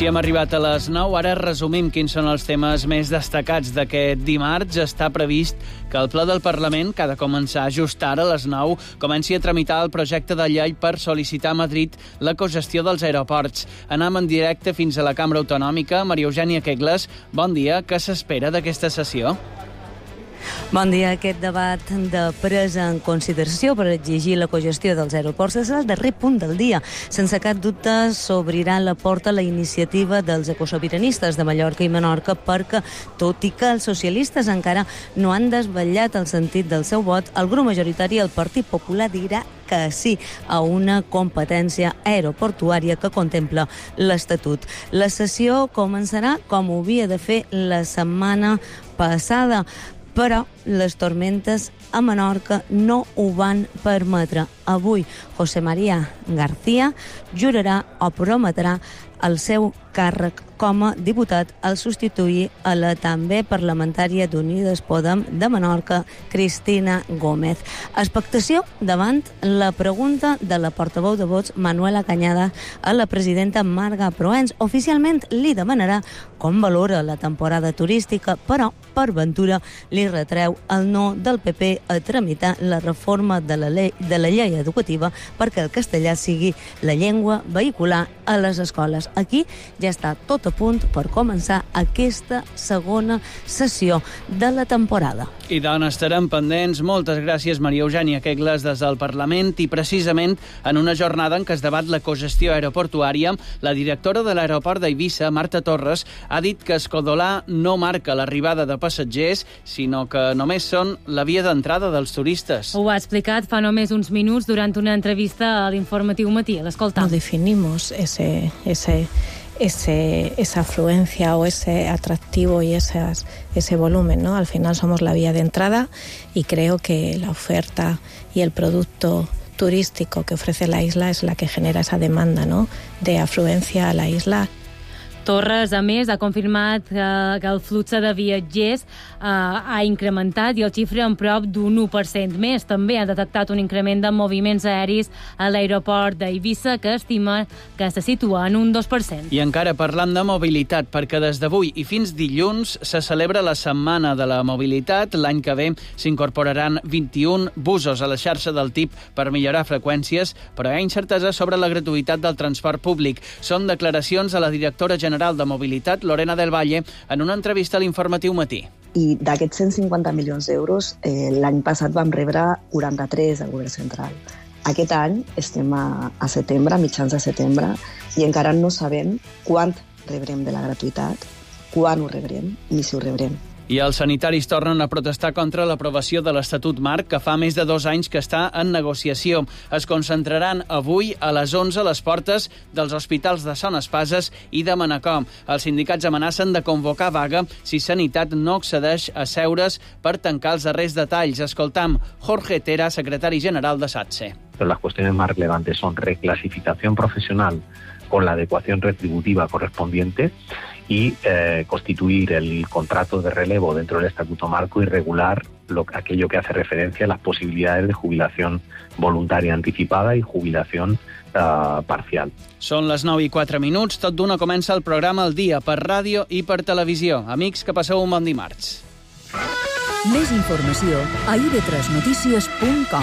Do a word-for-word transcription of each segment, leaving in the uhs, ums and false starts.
hem arribat a les nou. Ara resumim quins són els temes més destacats d'aquest dimarts. Està previst que el ple del Parlament, que ha de començar just ara a les nou, comenci a tramitar el projecte de llei per sol·licitar a Madrid la cogestió dels aeroports. Anem en directe fins a la Cambra Autonòmica. Maria Eugènia Quegles, bon dia. Què s'espera d'aquesta sessió? Bon dia. Aquest debat de presa en consideració per exigir la cogestió dels aeroports és el darrer punt del dia. Sense cap dubte s'obrirà la porta a la iniciativa dels ecosobiranistes de Mallorca i Menorca perquè, tot i que els socialistes encara no han desvetllat el sentit del seu vot, el grup majoritari, el Partit Popular, dirà que sí a una competència aeroportuària que contempla l'Estatut. La sessió començarà com ho havia de fer la setmana passada, però les tormentes a Menorca no ho van permetre. Avui, José María García jurarà o prometrà el seu càrrec com a diputat al substituir a la també parlamentària d'Unides Podem de Menorca, Cristina Gómez. Expectació davant la pregunta de la portaveu de vots Manuela Cañada a la presidenta Marga Proens. Oficialment li demanarà com valora la temporada turística, però per ventura li retreu el no del P P a tramitar la reforma de la, llei, de la llei educativa perquè el castellà sigui la llengua vehicular a les escoles. Aquí ja està tot a punt per començar aquesta segona sessió de la temporada. I d'on estarem pendents. Moltes gràcies, Maria Eugènia Quegles, des del Parlament. I precisament en una jornada en què es debat la cogestió aeroportuària, la directora de l'aeroport d'Eivissa, Marta Torres, ha dit que Escodolà no marca l'arribada de passatgers, sinó que només són la via d'entrada dels turistes. Ho ha explicat fa només uns minuts durant una entrevista a l'Informatiu Matí. L'escoltam. No definimos ese... ese... Ese, esa afluencia o ese atractivo y esas, ese volumen, ¿no? Al final somos la vía de entrada y creo que la oferta y el producto turístico que ofrece la isla es la que genera esa demanda, ¿no?, de afluencia a la isla. Torres, a més, ha confirmat que, que el flux de viatgers eh, ha incrementat i el xifra en prop d'un u per cent més. També ha detectat un increment de moviments aeris a l'aeroport d'Eivissa que estima que se situa en un dos per cent. I encara parlant de mobilitat, perquè des d'avui i fins dilluns se celebra la Setmana de la Mobilitat. L'any que ve s'incorporaran vint-i-un busos a la xarxa del T I P per millorar freqüències, però hi ha incertesa sobre la gratuïtat del transport públic. Són declaracions a la directora general de Mobilitat, Lorena del Valle, en una entrevista a l'Informatiu Matí. I d'aquests cent cinquanta milions d'euros, eh, l'any passat vam rebre quaranta-tres al govern central. Aquest any estem a, a setembre, a mitjans de setembre, i encara no sabem quant rebrem de la gratuïtat, quan ho rebrem ni si ho rebrem. I els sanitaris tornen a protestar contra l'aprovació de l'Estatut Marc, que fa més de dos anys que està en negociació. Es concentraran avui a les onze a les portes dels hospitals de Son Espases i de Manacor. Els sindicats amenacen de convocar vaga si Sanitat no accedeix a seure's per tancar els darrers detalls. Escoltam Jorge Tera, secretari general de SATSE. Pero las cuestiones más relevantes son reclasificación profesional con la adecuación retributiva correspondiente y eh, constituir el contrato de relevo dentro del Estatuto Marco y regular lo, aquello que hace referencia a las posibilidades de jubilación voluntaria anticipada y jubilación uh, parcial. Són les nou i quatre minuts. Tot d'una comença el programa El Dia per ràdio i per televisió. Amics, que passeu un bon dimarts. Més informació a i ve tres notícies punt com.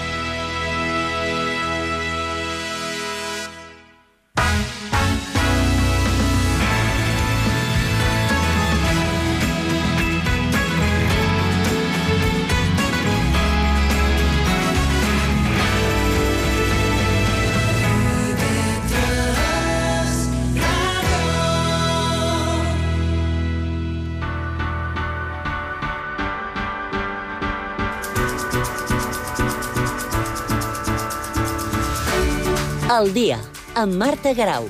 El Dia, amb Marta Garau.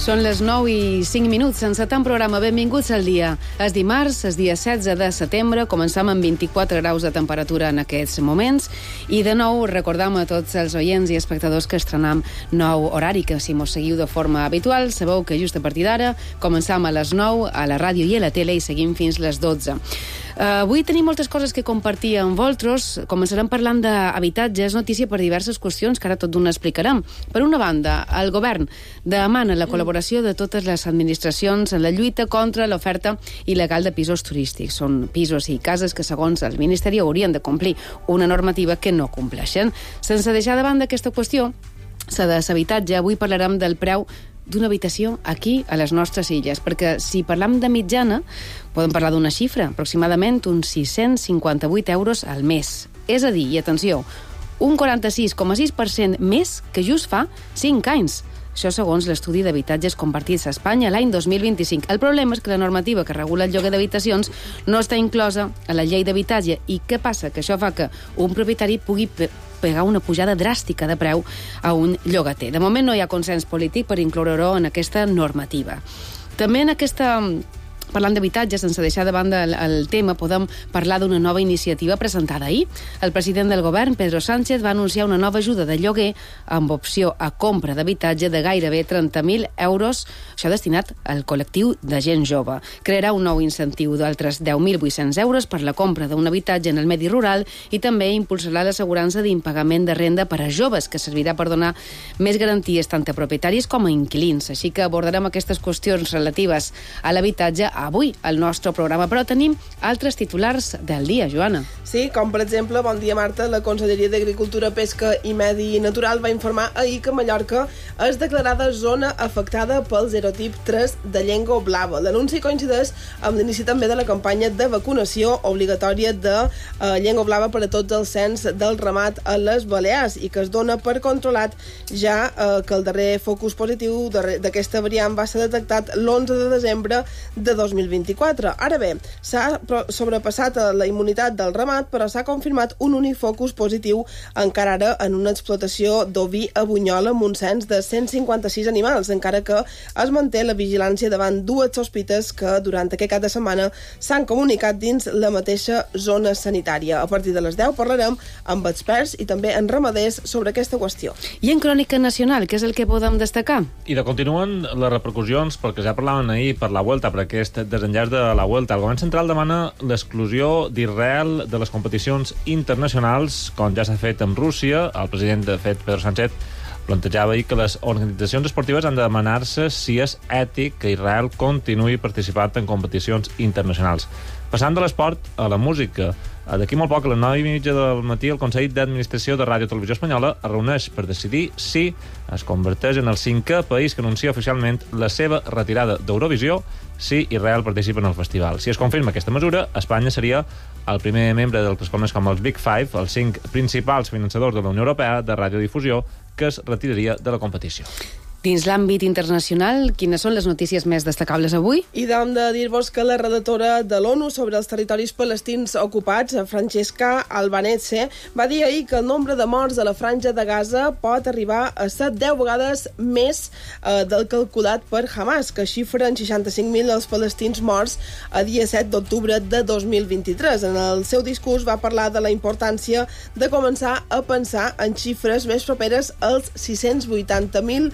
Són les nou i cinc minuts, encetant programa. Benvinguts al dia. És dimarts, és dia setze de setembre, començam amb vint-i-quatre graus de temperatura en aquests moments i de nou recordam a tots els oients i espectadors que estrenam nou horari, que si mos seguiu de forma habitual sabeu que just a partir d'ara començam a les nou a la ràdio i a la tele i seguim fins les dotze. Uh, avui tenim moltes coses que compartir amb vosaltres. Començarem parlant d'habitatge. És notícia per diverses qüestions que ara tot d'una explicarem. Per una banda, el govern demana la col·laboració de totes les administracions en la lluita contra l'oferta il·legal de pisos turístics. Són pisos i cases que, segons el Ministeri, haurien de complir una normativa que no compleixen. Sense deixar de banda aquesta qüestió, la de l'habitatge, avui parlarem del preu d'una habitació aquí, a les nostres illes, perquè si parlam de mitjana, podem parlar d'una xifra, aproximadament uns sis-cents cinquanta-vuit euros al mes. És a dir, i atenció, un quaranta-sis coma sis per cent més que just fa cinc anys. Això segons l'estudi d'habitatges compartits a Espanya l'any dos mil vint-i-cinc. El problema és que la normativa que regula el lloguer d'habitacions no està inclosa a la llei d'habitatge. I què passa? Que això fa que un propietari pugui pegar una pujada dràstica de preu a un llogater. De moment no hi ha consens polític per incloure-ho en aquesta normativa. També en aquesta... Parlant d'habitatge, sense deixar de banda el, el tema, podem parlar d'una nova iniciativa presentada ahir. El president del govern, Pedro Sánchez, va anunciar una nova ajuda de lloguer amb opció a compra d'habitatge de gairebé trenta mil euros, això destinat al col·lectiu de gent jove. Crearà un nou incentiu d'altres deu mil vuit-cents euros per la compra d'un habitatge en el medi rural i també impulsarà l'assegurança d'impagament de renda per a joves, que servirà per donar més garanties tant a propietaris com a inquilins. Així que abordarem aquestes qüestions relatives a l'habitatge avui al nostre programa, però tenim altres titulars del dia, Joana. Sí, com per exemple, bon dia Marta, la Conselleria d'Agricultura, Pesca i Medi Natural va informar ahir que Mallorca és declarada zona afectada pel serotip tres de llengua blava. L'anunci coincideix amb l'inici també de la campanya de vacunació obligatòria de eh, llengua blava per a tots els cens del ramat a les Balears i que es dona per controlat ja eh, que el darrer focus positiu d'aquesta variant va ser detectat l'onze de desembre de dos mil vint-i-quatre. Ara bé, s'ha sobrepassat la immunitat del ramat, però s'ha confirmat un únic focus positiu encara ara en una explotació d'oví a Bunyola amb un cens de cent cinquanta-sis animals, encara que es manté la vigilància davant dues sospites que durant aquest cap de setmana s'han comunicat dins la mateixa zona sanitària. A partir de les deu parlarem amb experts i també en ramaders sobre aquesta qüestió. I en crònica nacional, què és el que podem destacar? I de continuen les repercussions, perquè ja parlaven ahir per la Vuelta, per aquest desenllaç de la Vuelta. El govern central demana l'exclusió d'Israel de les competicions internacionals, com ja s'ha fet amb Rússia. El president, de fet, Pedro Sánchez, plantejava ahir que les organitzacions esportives han de demanar-se si és ètic que Israel continuï participant en competicions internacionals. Passant de l'esport a la música, d'aquí molt poc, a les nou i mitja del matí, el Consell d'Administració de Ràdio Televisió Espanyola es reuneix per decidir si es converteix en el cinquè país que anuncia oficialment la seva retirada d'Eurovisió si Israel participa en el festival. Si es confirma aquesta mesura, Espanya seria el primer membre del que es coneix com els Big Five, els cinc principals finançadors de la Unió Europea de radiodifusió, que es retiraria de la competició. Dins l'àmbit internacional, quines són les notícies més destacables avui? I hem de dir-vos que la relatora de l'ONU sobre els territoris palestins ocupats, Francesca Albanese, va dir ahir que el nombre de morts a la franja de Gaza pot arribar a ser deu vegades més eh, del calculat per Hamas, que xifra en seixanta-cinc mil els palestins morts a dia set d'octubre de dos mil vint-i-tres. En el seu discurs va parlar de la importància de començar a pensar en xifres més properes als sis-cents vuitanta mil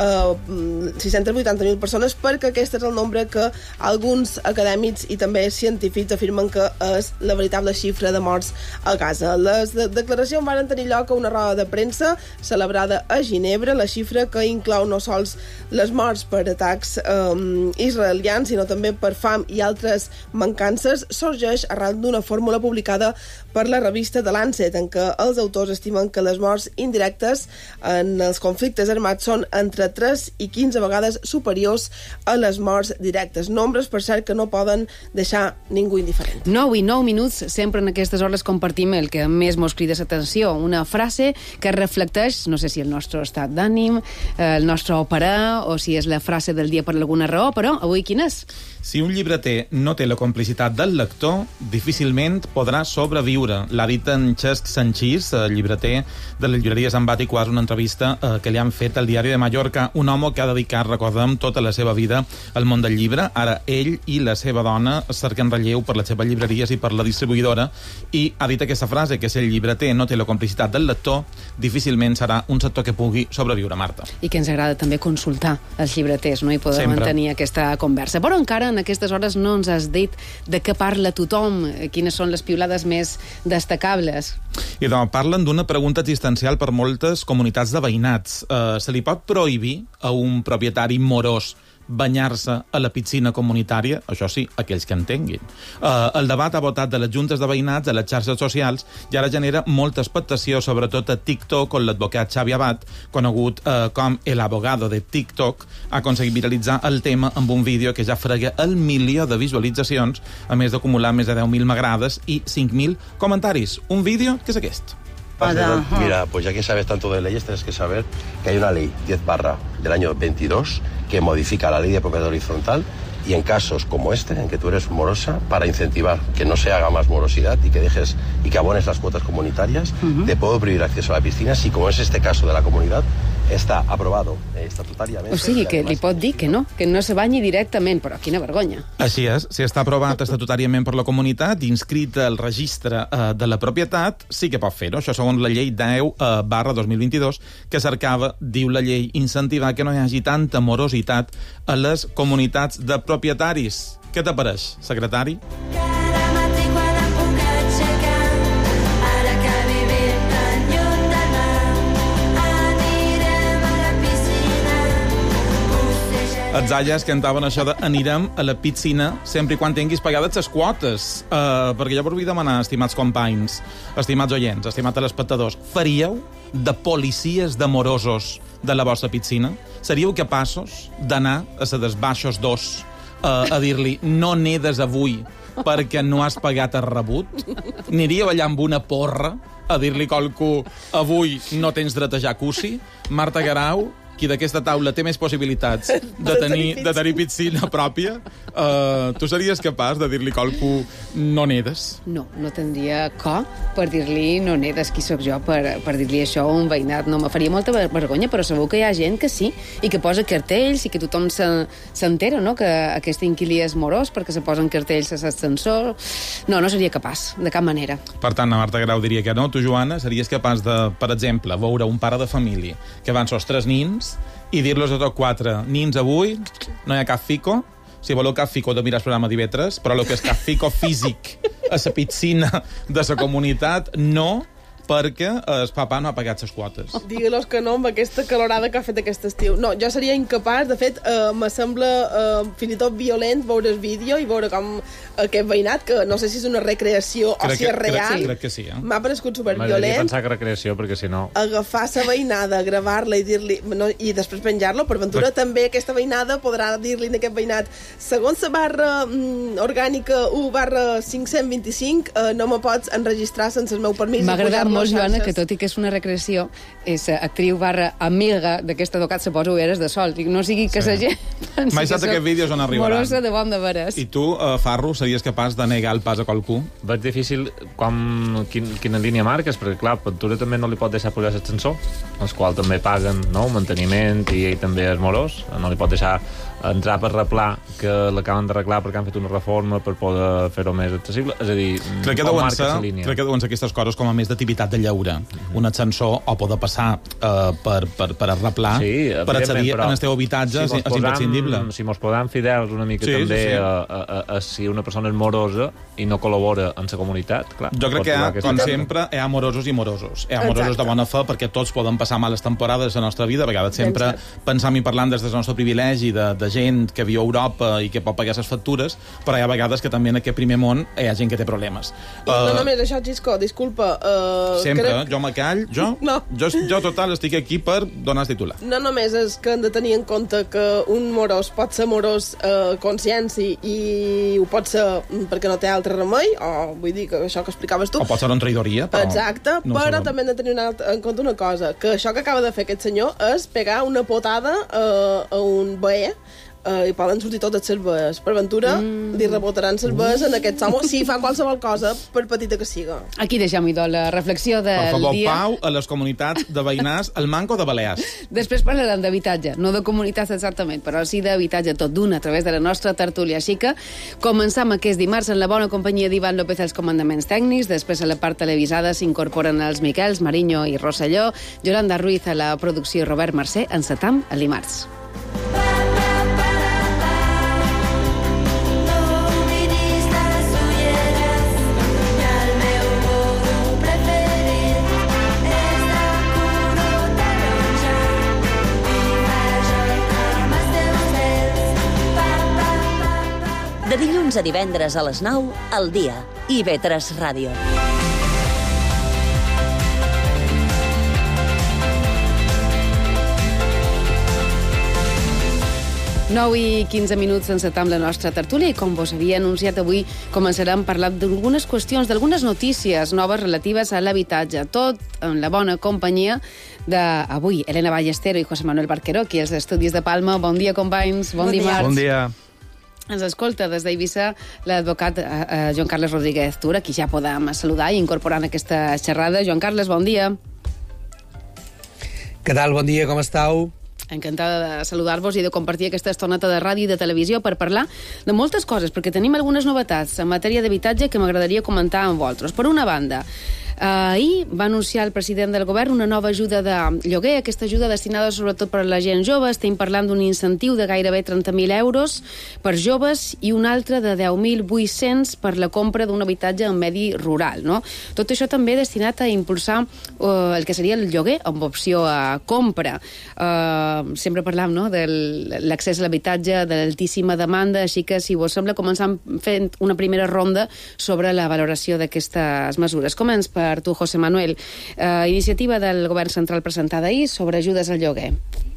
sis-cents vuitanta mil persones, perquè aquest és el nombre que alguns acadèmics i també científics afirmen que és la veritable xifra de morts a Gaza. Les de declaracions van tenir lloc a una roda de premsa celebrada a Ginebra. La xifra, que inclou no sols les morts per atacs um, israelians, sinó també per fam i altres mancances, sorgeix arran d'una fórmula publicada per la revista The Lancet, en què els autors estimen que les morts indirectes en els conflictes armats són entre tres i quinze vegades superiors a les morts directes. Nombres, per cert, que no poden deixar ningú indiferent. nou i nou minuts, sempre en aquestes hores compartim el que més mos crida l'atenció. Una frase que reflecteix, no sé si el nostre estat d'ànim, el nostre operar, o si és la frase del dia per alguna raó, però avui quin és? Si un llibreter no té la complicitat del lector, difícilment podrà sobreviure. L'ha dit en Cesc Sanchís, llibreter de la llibreria Sant Bàtic, quasi una entrevista eh, que li han fet al Diari de Mallorca. Kafka, un home que ha dedicat, recordem, tota la seva vida al món del llibre. Ara ell i la seva dona cerquen relleu per les seves llibreries i per la distribuïdora, i ha dit aquesta frase, que si el llibreter no té la complicitat del lector, difícilment serà un sector que pugui sobreviure, Marta. I que ens agrada també consultar els llibreters, no? I poder Sempre. mantenir aquesta conversa. Però encara en aquestes hores no ens has dit de què parla tothom, quines són les piulades més destacables. I doncs parlen d'una pregunta existencial per moltes comunitats de veïnats. Uh, se li pot prohibir a un propietari morós banyar-se a la piscina comunitària? Això sí, aquells que entenguin. Uh, el debat ha votat de les juntes de veïnats a les xarxes socials i ara genera molta expectació, sobretot a TikTok, on l'advocat Xavi Abad, conegut uh, com el abogado de TikTok, ha aconseguit viralitzar el tema amb un vídeo que ja frega el milió de visualitzacions, a més d'acumular més de deu mil m'agrades i cinc mil comentaris. Un vídeo que és aquest. Mira, pues ya que sabes tanto de leyes, tienes que saber que hay una ley diez barra del año veintidós que modifica la ley de propiedad horizontal, y en casos como este, en que tú eres morosa, para incentivar que no se haga más morosidad y que dejes y que abones las cuotas comunitarias, uh-huh. te puedo prohibir acceso a la piscina si, como es este caso de la comunidad, està aprovat eh, estatutàriament. O sigui, que li pot dir que no, que no se banyi directament, però quina vergonya. Així és, si està aprovat estatutàriament per la comunitat i inscrit al registre eh, de la propietat, sí que pot fer-ho. Això segons la llei deu barra dos mil vint-i-dos, que cercava, diu la llei, incentivar que no hi hagi tanta morositat a les comunitats de propietaris. Què t'apareix, secretari? Els Zayas cantaven això de anirem a la piscina sempre i quan tinguis pagades les quotes. Uh, perquè jo vull demanar, estimats companys, estimats oients, estimats telespectadors, faríeu de policies de morosos de la vostra piscina? Seríeu capaços d'anar a la desbaixos dos uh, a dir-li no nedes avui perquè no has pagat el rebut? Aniríeu allà amb una porra a dir-li qualcú avui no tens dret a jacuzzi? Marta Garau, qui d'aquesta taula té més possibilitats de tenir, de tenir piscina pròpia, uh, tu series capaç de dir-li qualcú no nedes? No, no tindria cor per dir-li no nedes, qui sóc jo per, per dir-li això a un veïnat. No, me faria molta vergonya, però segur que hi ha gent que sí, i que posa cartells, i que tothom s'entera, no?, que aquest inquilí és morós perquè se posen cartells a l'ascensor. No, no seria capaç, de cap manera. Per tant, la Marta Grau diria que no. Tu, Joana, series capaç de, per exemple, veure un pare de família que van sos tres nins i dir-los a tots quatre, nins, avui no hi ha cap fico. Si voleu cap fico de mirar el programa d'Ivetres, però el que és cap fico físic a la piscina de la comunitat, no, perquè el papà no ha pagat les quotes. Digue-los que no amb aquesta calorada que ha fet aquest estiu. No, jo seria incapaç, de fet, eh, me sembla eh, fins i tot violent veure el vídeo i veure com aquest veïnat, que no sé si és una recreació crec o si és que, real, crec, crec que sí, eh? m'ha parescut superviolent. M'agradaria pensar que recreació, perquè si no... Agafar la veïnada, gravar-la i dir-li... No, i després penjar-lo, per ventura Però... també aquesta veïnada podrà dir-li a aquest veïnat, segons la barra mm, orgànica u barra cinc-cents vint-i-cinc, eh, no me pots enregistrar sense el meu permís. M'ha agradat molt, Joana, que tot i que és una recreació, és actriu barra amiga d'aquesta advocat, se posa ulleres de sol. No sigui que la gent pensi Mai saps aquests vídeos on arribaran. Morosa de bon de veres. I tu, uh, Farro, series capaç de negar el pas a qualcú? Veig difícil com, quin, quina línia marques, perquè, clar, Ventura també no li pot deixar pujar l'ascensor, els quals també paguen, no?, manteniment, i ell també és morós. No li pot deixar entrar per replar, que l'acaben d'arreglar perquè han fet una reforma per poder fer-ho més accessible. És a dir, crec que deuen ser, crec que deuen ser aquestes coses com a més d'activitat de lleure. Mm-hmm. Un ascensor o poder passar uh, per, per, per arreplar, sí, per accedir en el teu habitatge, si és imprescindible. Si mos posam fidels una mica sí, també sí, sí. A, a, a, a si una persona és morosa i no col·labora en la comunitat, clar. Jo crec que, ha, com tempo. sempre, hi ha morosos i morosos. Hi ha morosos Exacte. de bona fe, perquè tots poden passar males temporades de la nostra vida, a vegades sempre pensam i parlant des del nostre privilegi de, de gent que viu a Europa i que pot pagar les factures, però hi ha vegades que també en aquest primer món hi ha gent que té problemes. I uh, no només això, Xisco, disculpa. Uh, sempre, crec... jo me call, jo, no. jo, jo total estic aquí per donar el titular. No només és que hem de tenir en compte que un morós pot ser morós uh, consciència i ho pot ser perquè no té altre remei, o vull dir que això que explicaves tu. O pot ser una traïdoria, però... Exacte, no però sabem. També hem de tenir una altra, en compte una cosa, que això que acaba de fer aquest senyor és pegar una potada uh, a un veí eh, i poden sortir tots els cervers. Per ventura, mm. li rebotaran cervers en aquest home si fa qualsevol cosa, per petita que siga. Aquí deixem idò la reflexió del dia. Per favor, dia. pau a les comunitats de veïnars, el Manco de Balears. Després parlarem d'habitatge, no de comunitats exactament, però sí d'habitatge tot d'un a través de la nostra tertúlia. Així que començam aquest dimarts en la bona companyia d'Ivan López als comandaments tècnics, després a la part televisada s'incorporen els Miquels, Mariño i Rosselló, Yolanda Ruiz a la producció i Robert Mercè, encetam el dimarts. De dilluns a divendres a les nou, al dia. I ve tres Ràdio. nou i quinze minuts encetam la nostra tertúlia i, com vos havia anunciat, avui començarem parlant d'algunes qüestions, d'algunes notícies noves relatives a l'habitatge. Tot en la bona companyia d'avui, Elena Ballestero i José Manuel Barqueró, aquí als Estudis de Palma. Bon dia, companys. Bon, bon dimarts. Bon dia. Ens escolta des d'Eivissa l'advocat eh, Joan Carles Rodríguez Tura, qui ja podem saludar i incorporar en aquesta xerrada. Joan Carles, bon dia. Què tal? Bon dia, com estàu? Encantada de saludar-vos i de compartir aquesta estoneta de ràdio i de televisió per parlar de moltes coses, perquè tenim algunes novetats en matèria d'habitatge que m'agradaria comentar amb vosaltres. Per una banda, ahir va anunciar el president del govern una nova ajuda de lloguer, aquesta ajuda destinada sobretot per a la gent jove. Estem parlant d'un incentiu de gairebé trenta mil euros per joves i un altre de deu mil vuit-cents per la compra d'un habitatge en medi rural, no? Tot això també destinat a impulsar uh, el que seria el lloguer amb opció a compra. Uh, sempre parlam, no?, de l'accés a l'habitatge, de l'altíssima demanda, així que, si vos sembla, començam fent una primera ronda sobre la valoració d'aquestes mesures. Començ per tu, José Manuel. Uh, iniciativa del govern central presentada ahí sobre ayudas al lloguer.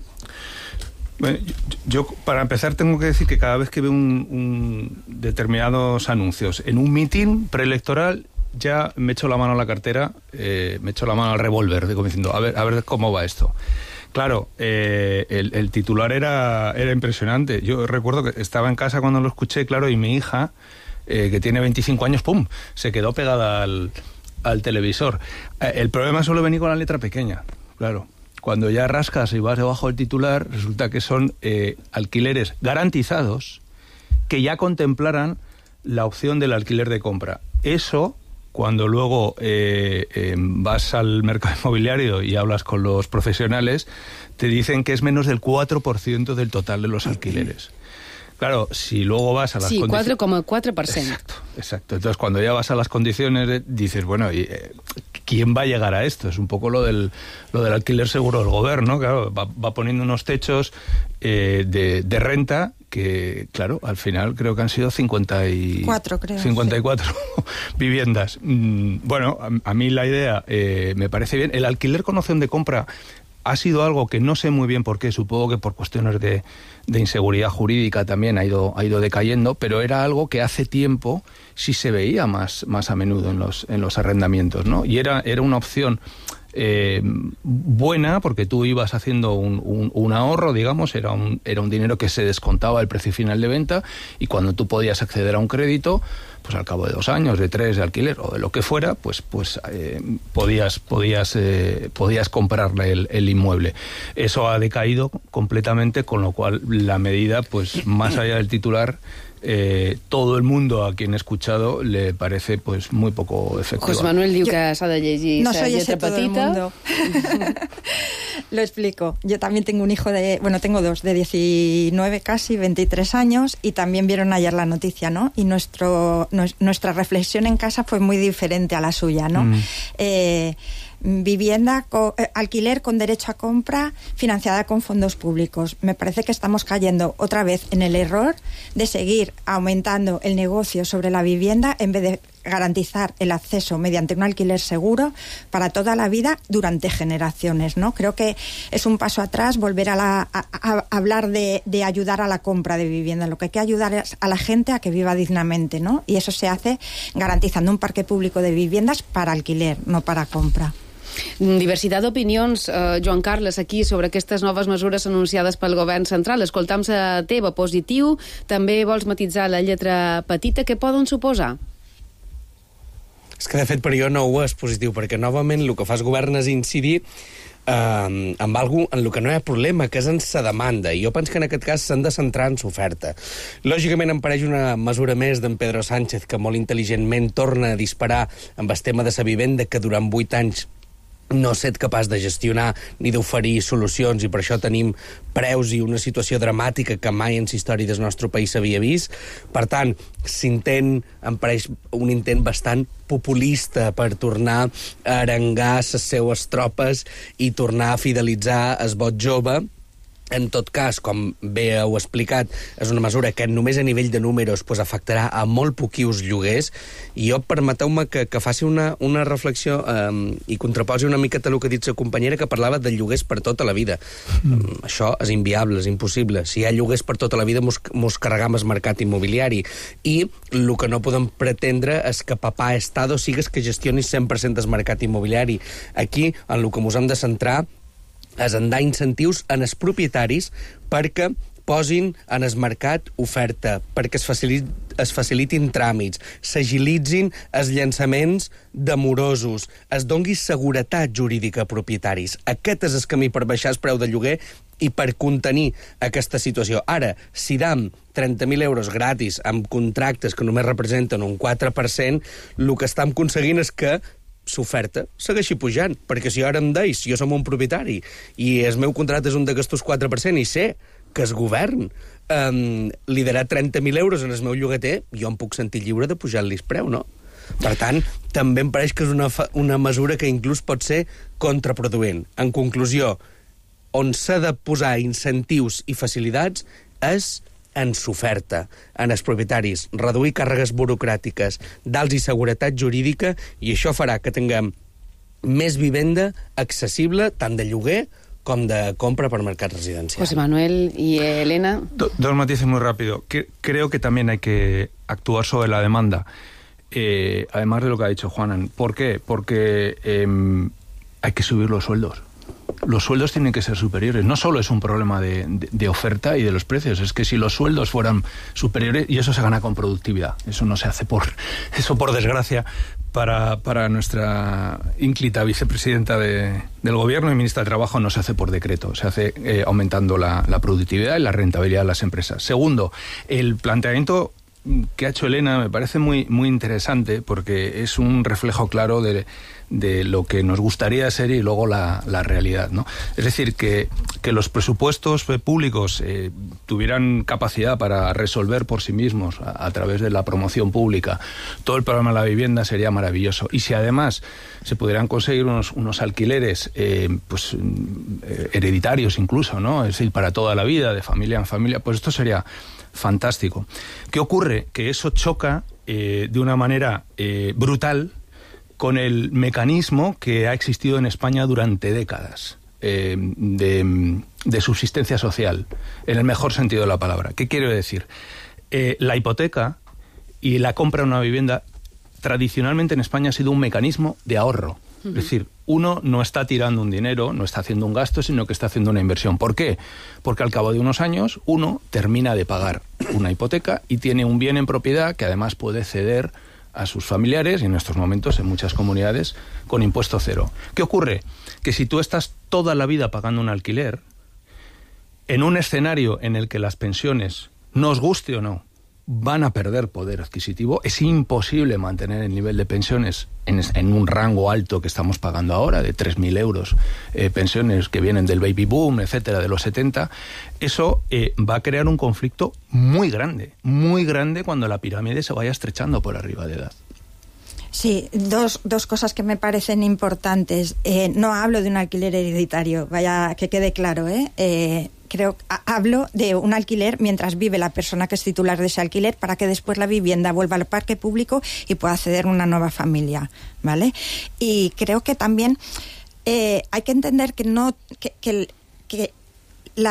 Bueno, yo, para empezar, tengo que decir que cada vez que veo un, un determinados anuncios en un mitin preelectoral, ya me echo la mano a la cartera, eh, me echo la mano al revólver, como diciendo, a ver, a ver cómo va esto. Claro, eh, el, el titular era, era impresionante. Yo recuerdo que estaba en casa cuando lo escuché, claro, y mi hija, eh, que tiene veinticinco años, ¡pum!, se quedó pegada al... al televisor. El problema suele venir con la letra pequeña, claro. Cuando ya rascas y vas debajo del titular, resulta que son eh, alquileres garantizados que ya contemplaran la opción del alquiler de compra. Eso, cuando luego eh, eh, vas al mercado inmobiliario y hablas con los profesionales, te dicen que es menos del cuatro por ciento del total de los alquileres. Claro, si luego vas a las sí, condiciones... cuatro coma cuatro por ciento. Exacto, exacto. Entonces, cuando ya vas a las condiciones, de, dices, bueno, ¿y, eh, ¿quién va a llegar a esto? Es un poco lo del, lo del alquiler seguro del gobierno, claro, va, va poniendo unos techos eh, de, de renta que, claro, al final creo que han sido cincuenta y cuatro, creo, cincuenta y cuatro sí. viviendas. Mm, bueno, a, a mí la idea eh, me parece bien. El alquiler con opción de compra ha sido algo que no sé muy bien por qué, supongo que por cuestiones de, de inseguridad jurídica también ha ido, ha ido decayendo, pero era algo que hace tiempo sí se veía más, más a menudo en los, en los arrendamientos, ¿no? Y era, era una opción eh, buena porque tú ibas haciendo un, un, un ahorro, digamos, era un, era un dinero que se descontaba del precio final de venta y cuando tú podías acceder a un crédito, pues al cabo de dos años, de tres de alquiler o de lo que fuera, pues, pues eh, podías, podías, eh, podías comprarle el, el inmueble. Eso ha decaído completamente, con lo cual la medida, pues más allá del titular, eh, todo el mundo a quien he escuchado le parece pues muy poco efectiva. José Manuel diu que s'ha de llegir no esa letra petita. Lo explico. Yo también tengo un hijo de, bueno, tengo dos, de diecinueve casi, veintitrés años, y también vieron ayer la noticia, ¿no? Y nuestro, nuestra reflexión en casa fue muy diferente a la suya, ¿no? Mm. Eh, vivienda, co, eh, alquiler con derecho a compra financiada con fondos públicos. Me parece que estamos cayendo otra vez en el error de seguir aumentando el negocio sobre la vivienda en vez de garantizar el acceso mediante un alquiler seguro para toda la vida durante generaciones, ¿no? Creo que es un paso atrás volver a, la, a, a hablar de, de ayudar a la compra de vivienda. Lo que hay que ayudar es a la gente a que viva dignamente, ¿no? Y eso se hace garantizando un parque público de viviendas para alquiler, no para compra. Diversitat d'opinions, eh, Joan Carles, aquí sobre aquestes noves mesures anunciades pel govern central. Escoltam la teva, positiu, també vols matisar la lletra petita, què poden suposar? És que, de fet, per jo no ho és positiu, perquè, novament, el que fa el govern és incidir eh, amb algú en el que no hi ha problema, que és en sa demanda. I jo penso que, en aquest cas, s'han de centrar en s'oferta. Lògicament, em pareix una mesura més d'en Pedro Sánchez, que molt intel·ligentment torna a disparar amb el tema de sa vivenda, que durant vuit anys no ha estat capaç de gestionar ni d'oferir solucions, i per això tenim preus i una situació dramàtica que mai en la història del nostre país s'havia vist. Per tant, s'intent, em pareix un intent bastant populista per tornar a arengar les seues tropes i tornar a fidelitzar el vot jove. En tot cas, com bé heu explicat, és una mesura que només a nivell de números pues, afectarà a molt poquius lloguers, i jo permeteu-me que, que faci una, una reflexió eh, i contraposi una miqueta el que ha dit la companyera, que parlava de lloguers per tota la vida. Mm. Això és inviable, és impossible. Si hi ha lloguers per tota la vida, mos, mos carregam el mercat immobiliari. I el que no podem pretendre és que papà Estado sigues que gestioni cent per cent del mercat immobiliari. Aquí, en el que mos hem de centrar, és en dar incentius en els propietaris perquè posin en el mercat oferta, perquè es, facilit, es facilitin tràmits, s'agilitzin els llançaments demorosos, es dongui seguretat jurídica a propietaris. Aquest és el camí per baixar el preu de lloguer i per contenir aquesta situació. Ara, si dam trenta mil euros gratis amb contractes que només representen un quatre per cent, el que estem aconseguint és que l'oferta segueixi pujant, perquè si ara em deis, si jo som un propietari i el meu contracte és un d'aquestos quatre per cent i sé que el govern um, li darà trenta mil euros en el meu llogater, jo em puc sentir lliure de pujar-li el preu, no? Per tant, també em pareix que és una, una mesura que inclús pot ser contraproduent. En conclusió, on s'ha de posar incentius i facilitats és en s'oferta, en els propietaris, reduir càrregues burocràtiques, dals i seguretat jurídica, i això farà que tinguem més vivenda accessible, tant de lloguer com de compra per mercat residencial. José Manuel y Elena. Do, dos matices muy rápido. Que, creo que también hay que actuar sobre la demanda, eh, además de lo que ha dicho Juanan. ¿Por qué? Porque eh, hay que subir los sueldos. Los sueldos tienen que ser superiores. No solo es un problema de, de, de oferta y de los precios, es que si los sueldos fueran superiores, y eso se gana con productividad, eso no se hace por, eso por desgracia, para, para nuestra ínclita vicepresidenta de, del Gobierno y ministra de Trabajo, no se hace por decreto, se hace eh, aumentando la, la productividad y la rentabilidad de las empresas. Segundo, el planteamiento que ha hecho Elena me parece muy, muy interesante, porque es un reflejo claro de, de lo que nos gustaría ser y luego la, la realidad, ¿no? Es decir, que, que los presupuestos públicos eh, tuvieran capacidad para resolver por sí mismos a, a través de la promoción pública todo el problema de la vivienda sería maravilloso. Y si además se pudieran conseguir unos, unos alquileres eh, pues eh, hereditarios incluso, ¿no? Es decir, para toda la vida, de familia en familia, pues esto sería fantástico. ¿Qué ocurre? Que eso choca eh, de una manera eh, brutal con el mecanismo que ha existido en España durante décadas eh, de, de subsistencia social, en el mejor sentido de la palabra. ¿Qué quiero decir? Eh, la hipoteca y la compra de una vivienda tradicionalmente en España ha sido un mecanismo de ahorro. Es decir, uno no está tirando un dinero, no está haciendo un gasto, sino que está haciendo una inversión. ¿Por qué? Porque al cabo de unos años uno termina de pagar una hipoteca y tiene un bien en propiedad que además puede ceder a sus familiares, y en estos momentos en muchas comunidades con impuesto cero. ¿Qué ocurre? Que si tú estás toda la vida pagando un alquiler, en un escenario en el que las pensiones, nos guste o no, van a perder poder adquisitivo, es imposible mantener el nivel de pensiones en, en un rango alto que estamos pagando ahora, de tres mil euros, eh, pensiones que vienen del baby boom, etcétera, de los setenta, eso eh, va a crear un conflicto muy grande, muy grande cuando la pirámide se vaya estrechando por arriba de edad. Sí, dos, dos cosas que me parecen importantes. Eh, no hablo de un alquiler hereditario, vaya, que quede claro, ¿eh? eh Creo, hablo de un alquiler mientras vive la persona que es titular de ese alquiler, para que después la vivienda vuelva al parque público y pueda acceder a una nueva familia, ¿vale? Y creo que también eh, hay que entender que no que, que, que la,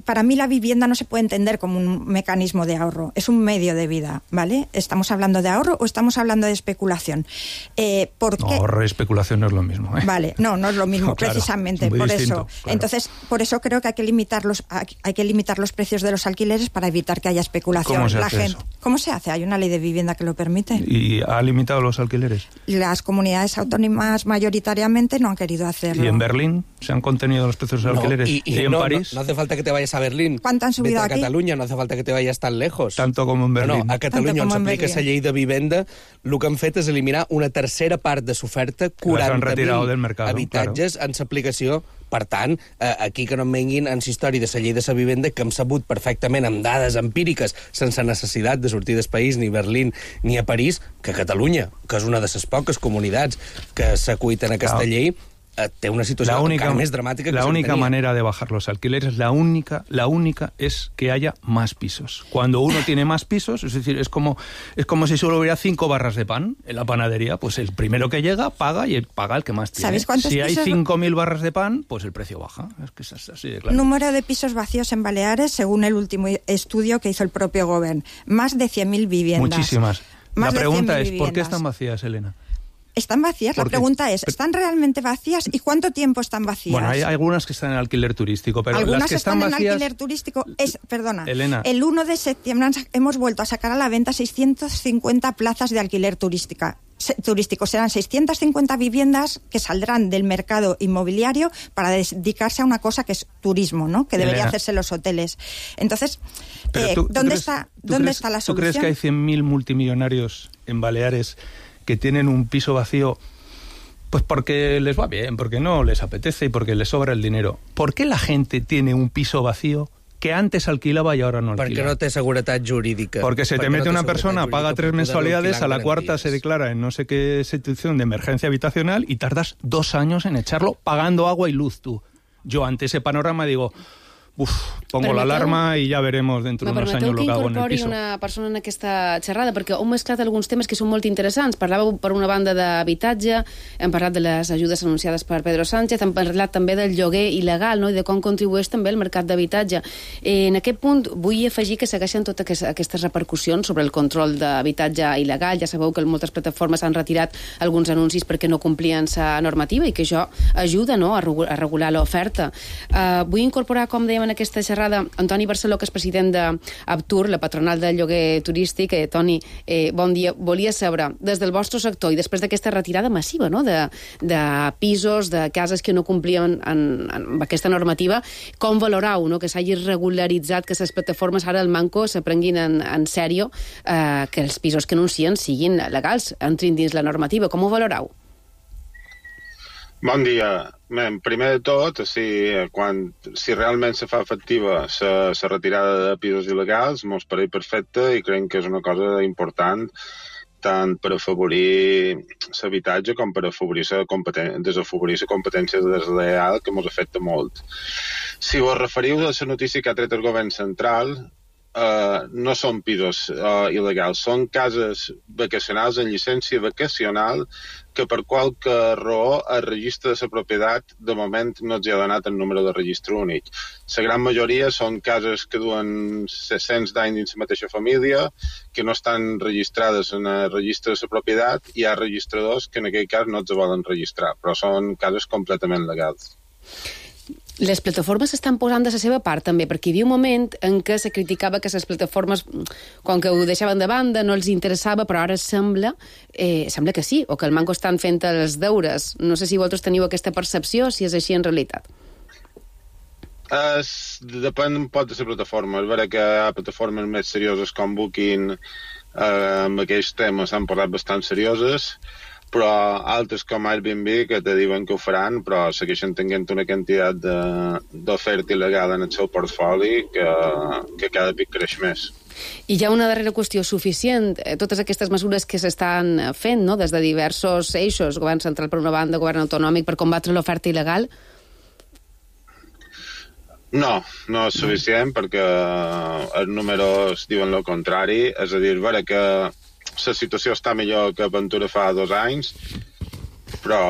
para mí la vivienda no se puede entender como un mecanismo de ahorro, es un medio de vida, ¿vale? ¿Estamos hablando de ahorro o estamos hablando de especulación? Eh, ¿por qué? No, ahorro y especulación no es lo mismo, ¿eh? Vale, no, no es lo mismo, no, claro, precisamente, por distinto, eso. Claro. Entonces, por eso creo que hay que limitar los, hay que limitar los precios de los alquileres para evitar que haya especulación. ¿Cómo se la hace gente, eso? ¿Cómo se hace? Hay una ley de vivienda que lo permite. ¿Y ha limitado los alquileres? Las comunidades autónomas mayoritariamente no han querido hacerlo. ¿Y en Berlín se han contenido los precios de los no, alquileres? ¿Y, y, ¿Y en no, París? No, no hace falta que te vayas a Berlín. ¿Cuánto han subido Vete a aquí? Catalunya, no hace falta que te vayas tan lejos. Tanto com en Berlín. No, no, a Catalunya, on s'aplica la llei de vivenda, el que han fet és eliminar una tercera part de l'oferta, quaranta mil habitatges claro. en l'aplicació. Per tant, eh, aquí que no em venguin en la història de la llei de la vivenda, que hem sabut perfectament amb dades empíriques, sense necessitat de sortir del país, ni a Berlín ni a París, que Catalunya, que és una de les poques comunitats que s'acuiten a aquesta claro. llei, eh, té una situació la única, encara més dramàtica que la única tenia. manera de bajar los alquileres, la única, la única es que haya más pisos. Cuando uno tiene más pisos, es decir, es como, es como si solo hubiera cinco barras de pan en la panadería, pues el primero que llega paga y el, paga el que más tiene. ¿Sabes cuántos si pisos? hay cinco mil barras de pan, pues el precio baja. Es que es así de claro. Número de pisos vacíos en Baleares, según el último estudio que hizo el propio Govern. Más de cien mil viviendas. Muchísimas. Más la pregunta es, viviendas. ¿por qué están vacías, Elena? Están vacías. La pregunta es, ¿están realmente vacías y cuánto tiempo están vacías? Bueno, hay algunas que están en alquiler turístico, pero algunas las que están, están en vacías... alquiler turístico. Es, perdona, Elena. El uno de septiembre hemos vuelto a sacar a la venta seiscientas cincuenta plazas de alquiler turística. turístico. Serán seiscientas cincuenta viviendas que saldrán del mercado inmobiliario para dedicarse a una cosa que es turismo, ¿no? Que debería Elena. hacerse los hoteles. Entonces, eh, tú, ¿dónde, ¿tú está, crees, ¿dónde crees, está la solución? ¿Tú crees que hay cien mil multimillonarios en Baleares que tienen un piso vacío pues porque les va bien, porque no les apetece y porque les sobra el dinero? ¿Por qué la gente tiene un piso vacío que antes alquilaba y ahora no alquila? Perquè no té seguretat jurídica. Porque se te mete no una persona, paga tres mensualidades, a la cuarta se declara en no sé qué situación de emergencia habitacional y tardas dos años en echarlo pagando agua y luz tú. Yo ante ese panorama digo... Uf, pongo l'alarma i ja veremos dentro d'uns anys el que hago en el piso. Me permeteu que incorpori una persona en aquesta xerrada, perquè heu mesclat alguns temes que són molt interessants. Parlàveu, per una banda, d'habitatge, hem parlat de les ajudes anunciades per Pedro Sánchez, hem parlat també del lloguer il·legal, no?, i de com contribueix també el mercat d'habitatge. Eh, en aquest punt vull afegir que segueixen totes aquestes repercussions sobre el control d'habitatge il·legal. Ja sabeu que moltes plataformes han retirat alguns anuncis perquè no complien la normativa i que això ajuda, no?, a regular l'oferta. Eh, vull incorporar, com dèiem en aquesta xerrada, Antoni Barceló, que és president d'Aptur, la patronal del lloguer turístic. Eh, Toni, eh, bon dia. Volia saber, des del vostre sector i després d'aquesta retirada massiva, no?, de, de pisos, de cases que no complien en, en aquesta normativa, com valorau, no?, que s'hagi regularitzat, que les plataformes ara al manco s'aprenguin en, en sèrio, eh, que els pisos que anuncien siguin legals, entrin dins la normativa. Com ho valorau? Bon dia. Ben, primer de tot, si, quan, si realment se fa efectiva la retirada de pisos il·legals, mos pareix perfecte i creiem que és una cosa important tant per afavorir l'habitatge com per afavorir la competència, desafavorir la competència deslleial que mos afecta molt. Si vos referiu a la notícia que ha tret el govern central, Uh, no són pisos uh, il·legals, són cases vacacionals en llicència vacacional que per qualque raó el registre de la propietat de moment no els ha donat el número de registre únic. La gran majoria són cases que duen cents d'anys dins la mateixa família, que no estan registrades en el registre de la propietat i hi ha registradors que en aquell cas no els volen registrar, però són cases completament legals. Les plataformes estan posant de la seva part també, perquè hi havia un moment en què se criticava que les plataformes, quan que ho deixaven de banda, no els interessava, però ara sembla, eh, sembla que sí, o que el manco estan fent els deures. No sé si vosaltres teniu aquesta percepció, si és així en realitat. Es, depèn un poc de la plataforma. És vera que hi ha plataformes més serioses com Booking, eh, amb aquells temes s'han posat bastant serioses, però altres com Airbnb que te diuen que ho faran, però segueixen tenint una quantitat d'oferta il·legal en el seu portfoli que, que cada pic creix més. I hi ha una darrera qüestió suficient. Totes aquestes mesures que s'estan fent, no?, des de diversos eixos, govern central per una banda, govern autonòmic, per combatre l'oferta il·legal? No, no és suficient perquè els números diuen el contrari. És a dir, vera que la situació està millor que Ventura fa dos anys,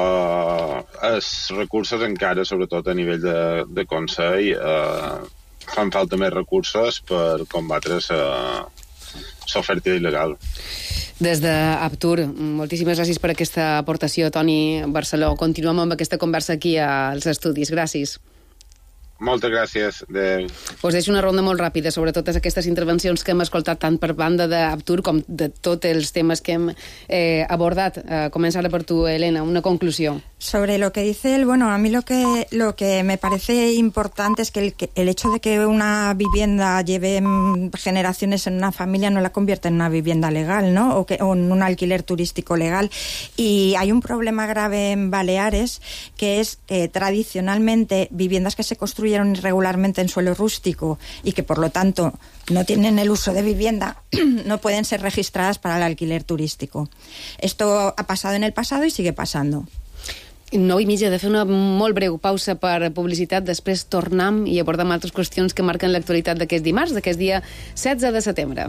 però els recursos encara, sobretot a nivell de, de Consell, eh, fan falta més recursos per combatre l'oferta il·legal. Des d'Aptur, moltíssimes gràcies per aquesta aportació, Toni Barceló. Continuem amb aquesta conversa aquí als estudis. Gràcies. Moltes gràcies. De... Us deixo una ronda molt ràpida sobre totes aquestes intervencions que hem escoltat tant per banda d'Aptur com de tots els temes que hem eh, abordat. Eh, comença ara per tu, Elena, una conclusió. Sobre lo que dice él, bueno, a mí lo que lo que me parece importante es que el, que el hecho de que una vivienda lleve generaciones en una familia no la convierte en una vivienda legal, ¿no? O, que, o en un alquiler turístico legal. Y hay un problema grave en Baleares, que es que tradicionalmente viviendas que se construyen irregularmente en suelo rústico y que por lo tanto no tienen el uso de vivienda no pueden ser registradas para el alquiler turístico. Esto ha pasado en el pasado y sigue pasando. nou i mitja, de fer una molt breu pausa per publicitat, després tornem i abordem altres qüestions que marquen l'actualitat d'aquest dimarts, d'aquest dia setze de setembre.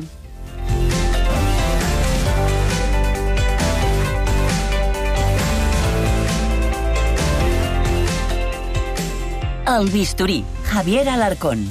El bisturí, Javier Alarcón.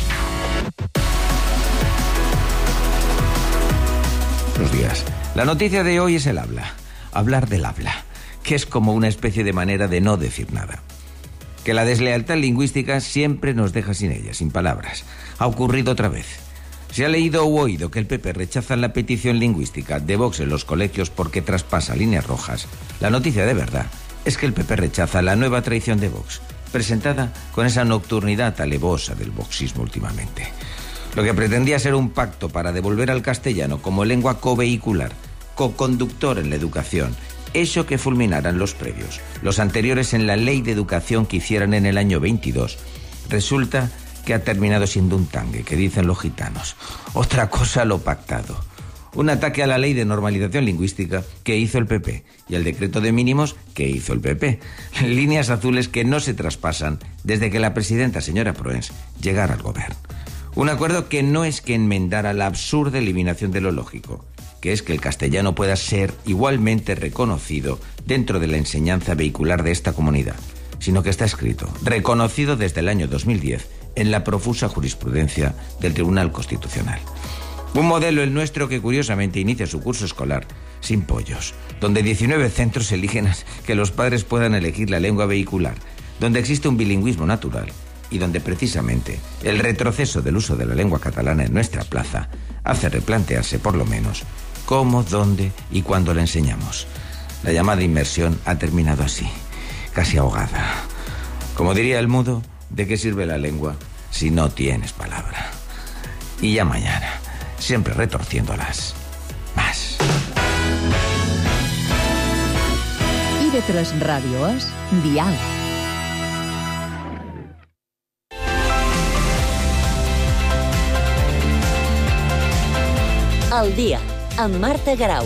Buenos días. La noticia de hoy es el habla. Hablar del habla, que es como una especie de manera de no decir nada. Que la deslealtad lingüística siempre nos deja sin ella, sin palabras. Ha ocurrido otra vez. Se ha leído u oído que el P P rechaza la petición lingüística de Vox en los colegios porque traspasa líneas rojas. La noticia de verdad es que el P P rechaza la nueva traición de Vox, presentada con esa nocturnidad alevosa del voxismo últimamente. Lo que pretendía ser un pacto para devolver al castellano como lengua covehicular, co-conductor en la educación, eso que fulminaran los previos, los anteriores en la ley de educación que hicieran en el año veintidós, resulta que ha terminado siendo un tangue, que dicen los gitanos. Otra cosa lo pactado. Un ataque a la ley de normalización lingüística que hizo el P P y al decreto de mínimos que hizo el P P. Líneas azules que no se traspasan desde que la presidenta, señora Proens, llegara al gobierno. Un acuerdo que no es que enmendara la absurda eliminación de lo lógico, que es que el castellano pueda ser igualmente reconocido dentro de la enseñanza vehicular de esta comunidad, sino que está escrito, reconocido desde el año dos mil diez en la profusa jurisprudencia del Tribunal Constitucional. Un modelo el nuestro que curiosamente inicia su curso escolar sin pollos, donde diecinueve centros eligen que los padres puedan elegir la lengua vehicular, donde existe un bilingüismo natural y donde precisamente el retroceso del uso de la lengua catalana en nuestra plaza hace replantearse por lo menos cómo, dónde y cuándo la enseñamos. La llamada inmersión ha terminado así, casi ahogada. Como diría el mudo, ¿de qué sirve la lengua si no tienes palabra? Y ya mañana, siempre retorciéndolas más. I V tres Ràdio és Dial. El dia, amb Marta Garau.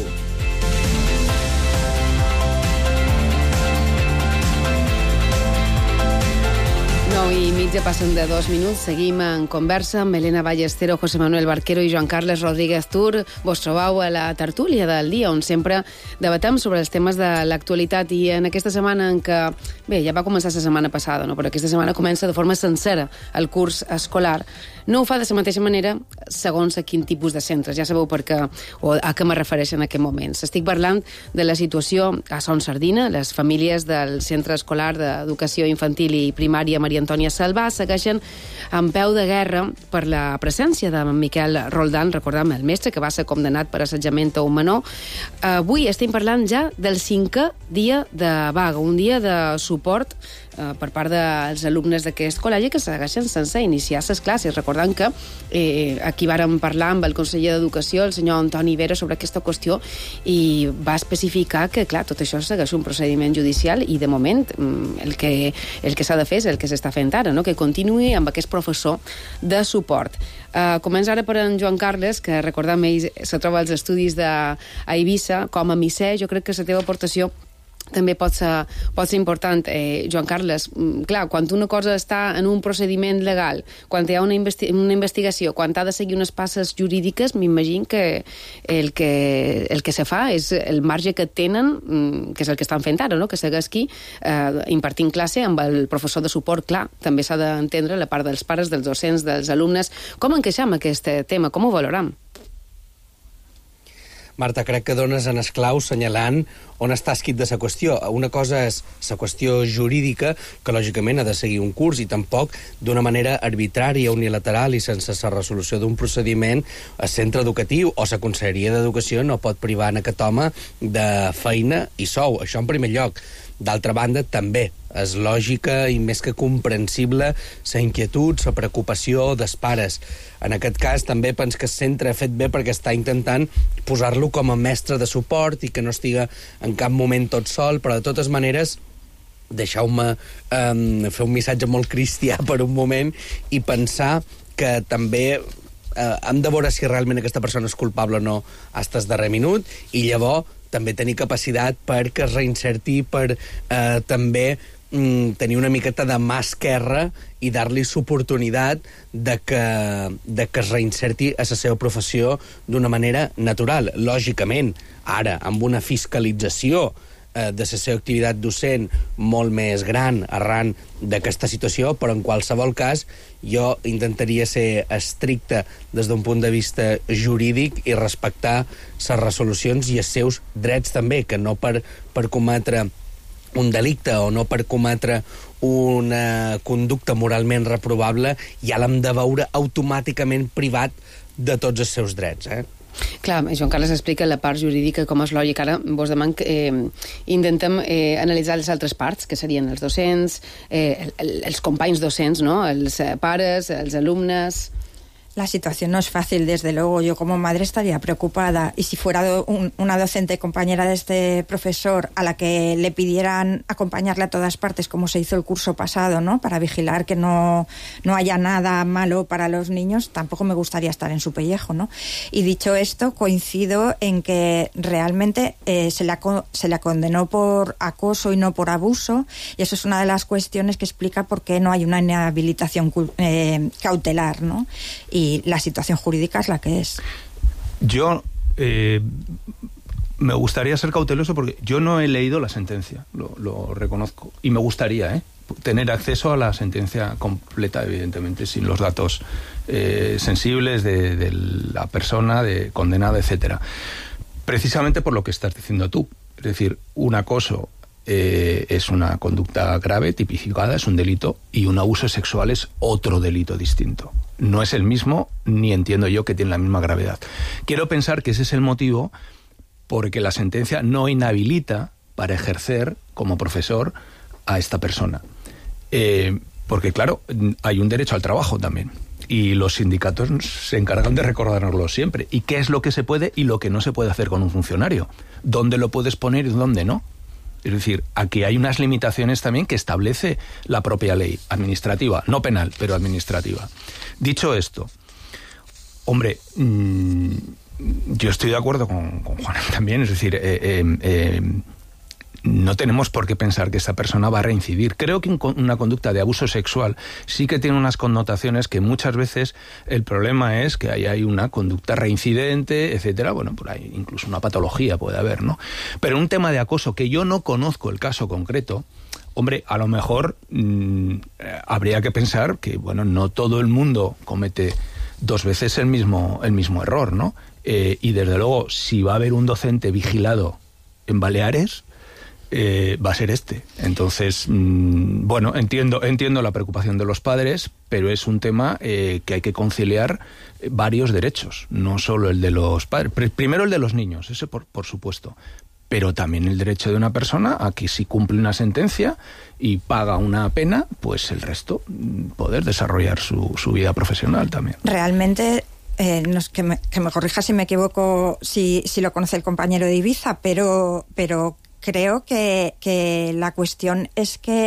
nou i mitja, passen de dos minuts. Seguim en conversa amb Elena Ballestero, José Manuel Barquero i Joan Carles Rodríguez Tur. Vos trobau a la tertúlia del dia, on sempre debatem sobre els temes de l'actualitat. I en aquesta setmana en què, bé, ja va començar la setmana passada, no? Però aquesta setmana comença de forma sencera el curs escolar. No ho fa de la mateixa manera segons a quin tipus de centres. Ja sabeu per què, o a què me refereixo en aquest moments. Estic parlant de la situació a Son Sardina. Les famílies del Centre Escolar d'Educació Infantil i Primària Maria Antònia Salvà segueixen en peu de guerra per la presència de Miquel Roldán, recordem, el mestre que va ser condemnat per assetjament a un menor. Avui estem parlant ja del cinquè dia de vaga, un dia de suport eh, per part dels alumnes d'aquest col·legi que segueixen sense iniciar les classes. Recordant que eh, aquí vàrem parlar amb el conseller d'Educació, el senyor Antoni Vera, sobre aquesta qüestió i va especificar que, clar, tot això segueix un procediment judicial i, de moment, el que, el que s'ha de fer és el que s'està fent ara, no? Que continuï amb aquest professor de suport. Uh, comença ara per en Joan Carles, que recordem, ell se troba als estudis d'Eivissa com a misser. Jo crec que la teva aportació també pot ser, pot ser important. Eh, Joan Carles, clar, quan una cosa està en un procediment legal, quan hi ha una, investi una investigació, quan ha de seguir unes passes jurídiques, m'imagino que el, que el que se fa és el marge que tenen, que és el que estan fent ara, no? Que segueix aquí eh, impartint classe amb el professor de suport. Clar, també s'ha d'entendre la part dels pares, dels docents, dels alumnes. Com encaixem aquest tema? Com ho valorem? Marta, crec que dones en esclau senyalant on està escrit de la qüestió. Una cosa és la qüestió jurídica, que lògicament ha de seguir un curs, i tampoc d'una manera arbitrària, unilateral i sense la resolució d'un procediment, el centre educatiu o la Conselleria d'Educació no pot privar en aquest home de feina i sou. Això en primer lloc. D'altra banda, també és lògica i més que comprensible la inquietud, la preocupació dels pares. En aquest cas, també penso que el centre ha fet bé perquè està intentant posar-lo com a mestre de suport i que no estigui en cap moment tot sol, però de totes maneres deixeu-me um, fer un missatge molt cristià per un moment i pensar que també eh, hem de veure si realment aquesta persona és culpable o no fins al darrer minut, i llavors també tenir capacitat perquè es reinserti, per eh, també mm, tenir una miqueta de mà esquerra i dar-li l'oportunitat de que, de que es reinserti a la seva professió d'una manera natural. Lògicament, ara, amb una fiscalització de la seva activitat docent molt més gran arran d'aquesta situació, però en qualsevol cas jo intentaria ser estricte des d'un punt de vista jurídic i respectar les resolucions i els seus drets també, que no per, per cometre un delicte o no per cometre una conducta moralment reprovable ja l'hem de veure automàticament privat de tots els seus drets, eh? Clar, Joan Carles explica la part jurídica com és lògic. Ara vos deman que eh, intentem eh, analitzar les altres parts, que serien els docents, eh, el, els companys docents, ¿no? Els pares, els alumnes... La situación no es fácil, desde luego. Yo como madre estaría preocupada, y si fuera do, un, una docente compañera de este profesor a la que le pidieran acompañarle a todas partes, como se hizo el curso pasado, ¿no? Para vigilar que no, no haya nada malo para los niños, tampoco me gustaría estar en su pellejo, ¿no? Y dicho esto, coincido en que realmente eh, se, le se le condenó por acoso y no por abuso, y eso es una de las cuestiones que explica por qué no hay una inhabilitación eh, cautelar, ¿no? Y Y la situación jurídica es la que es. Yo eh, me gustaría ser cauteloso porque yo no he leído la sentencia, lo, lo reconozco, y me gustaría ¿eh? tener acceso a la sentencia completa, evidentemente, sin los datos eh, sensibles de, de la persona de condenada, etcétera. Precisamente por lo que estás diciendo tú, es decir, un acoso eh, es una conducta grave, tipificada, es un delito, y un abuso sexual es otro delito distinto. No es el mismo, ni entiendo yo que tiene la misma gravedad. Quiero pensar que ese es el motivo porque la sentencia no inhabilita para ejercer como profesor a esta persona. Eh, porque, claro, hay un derecho al trabajo también. Y los sindicatos se encargan de recordárnoslo siempre. ¿Y qué es lo que se puede y lo que no se puede hacer con un funcionario? ¿Dónde lo puedes poner y dónde no? Es decir, aquí hay unas limitaciones también que establece la propia ley administrativa, no penal, pero administrativa. Dicho esto, hombre, mmm, yo estoy de acuerdo con, con Juan también, es decir, eh, eh, eh, no tenemos por qué pensar que esta persona va a reincidir. Creo que una conducta de abuso sexual sí que tiene unas connotaciones que muchas veces el problema es que ahí hay una conducta reincidente, etcétera. Bueno, por ahí incluso una patología puede haber, ¿no? Pero un tema de acoso que yo no conozco el caso concreto, hombre, a lo mejor mmm, habría que pensar que, bueno, no todo el mundo comete dos veces el mismo, el mismo error, ¿no? Eh, y desde luego, si va a haber un docente vigilado en Baleares, Eh, va a ser este. Entonces, mmm, bueno, entiendo, entiendo la preocupación de los padres, pero es un tema eh, que hay que conciliar varios derechos, no solo el de los padres. Primero el de los niños, ese por, por supuesto, pero también el derecho de una persona a que si cumple una sentencia y paga una pena, pues el resto poder desarrollar su, su vida profesional también. Realmente... Eh, no, que, me, que me corrija si me equivoco, si, si lo conoce el compañero de Ibiza, pero, pero creo que, que la cuestión es que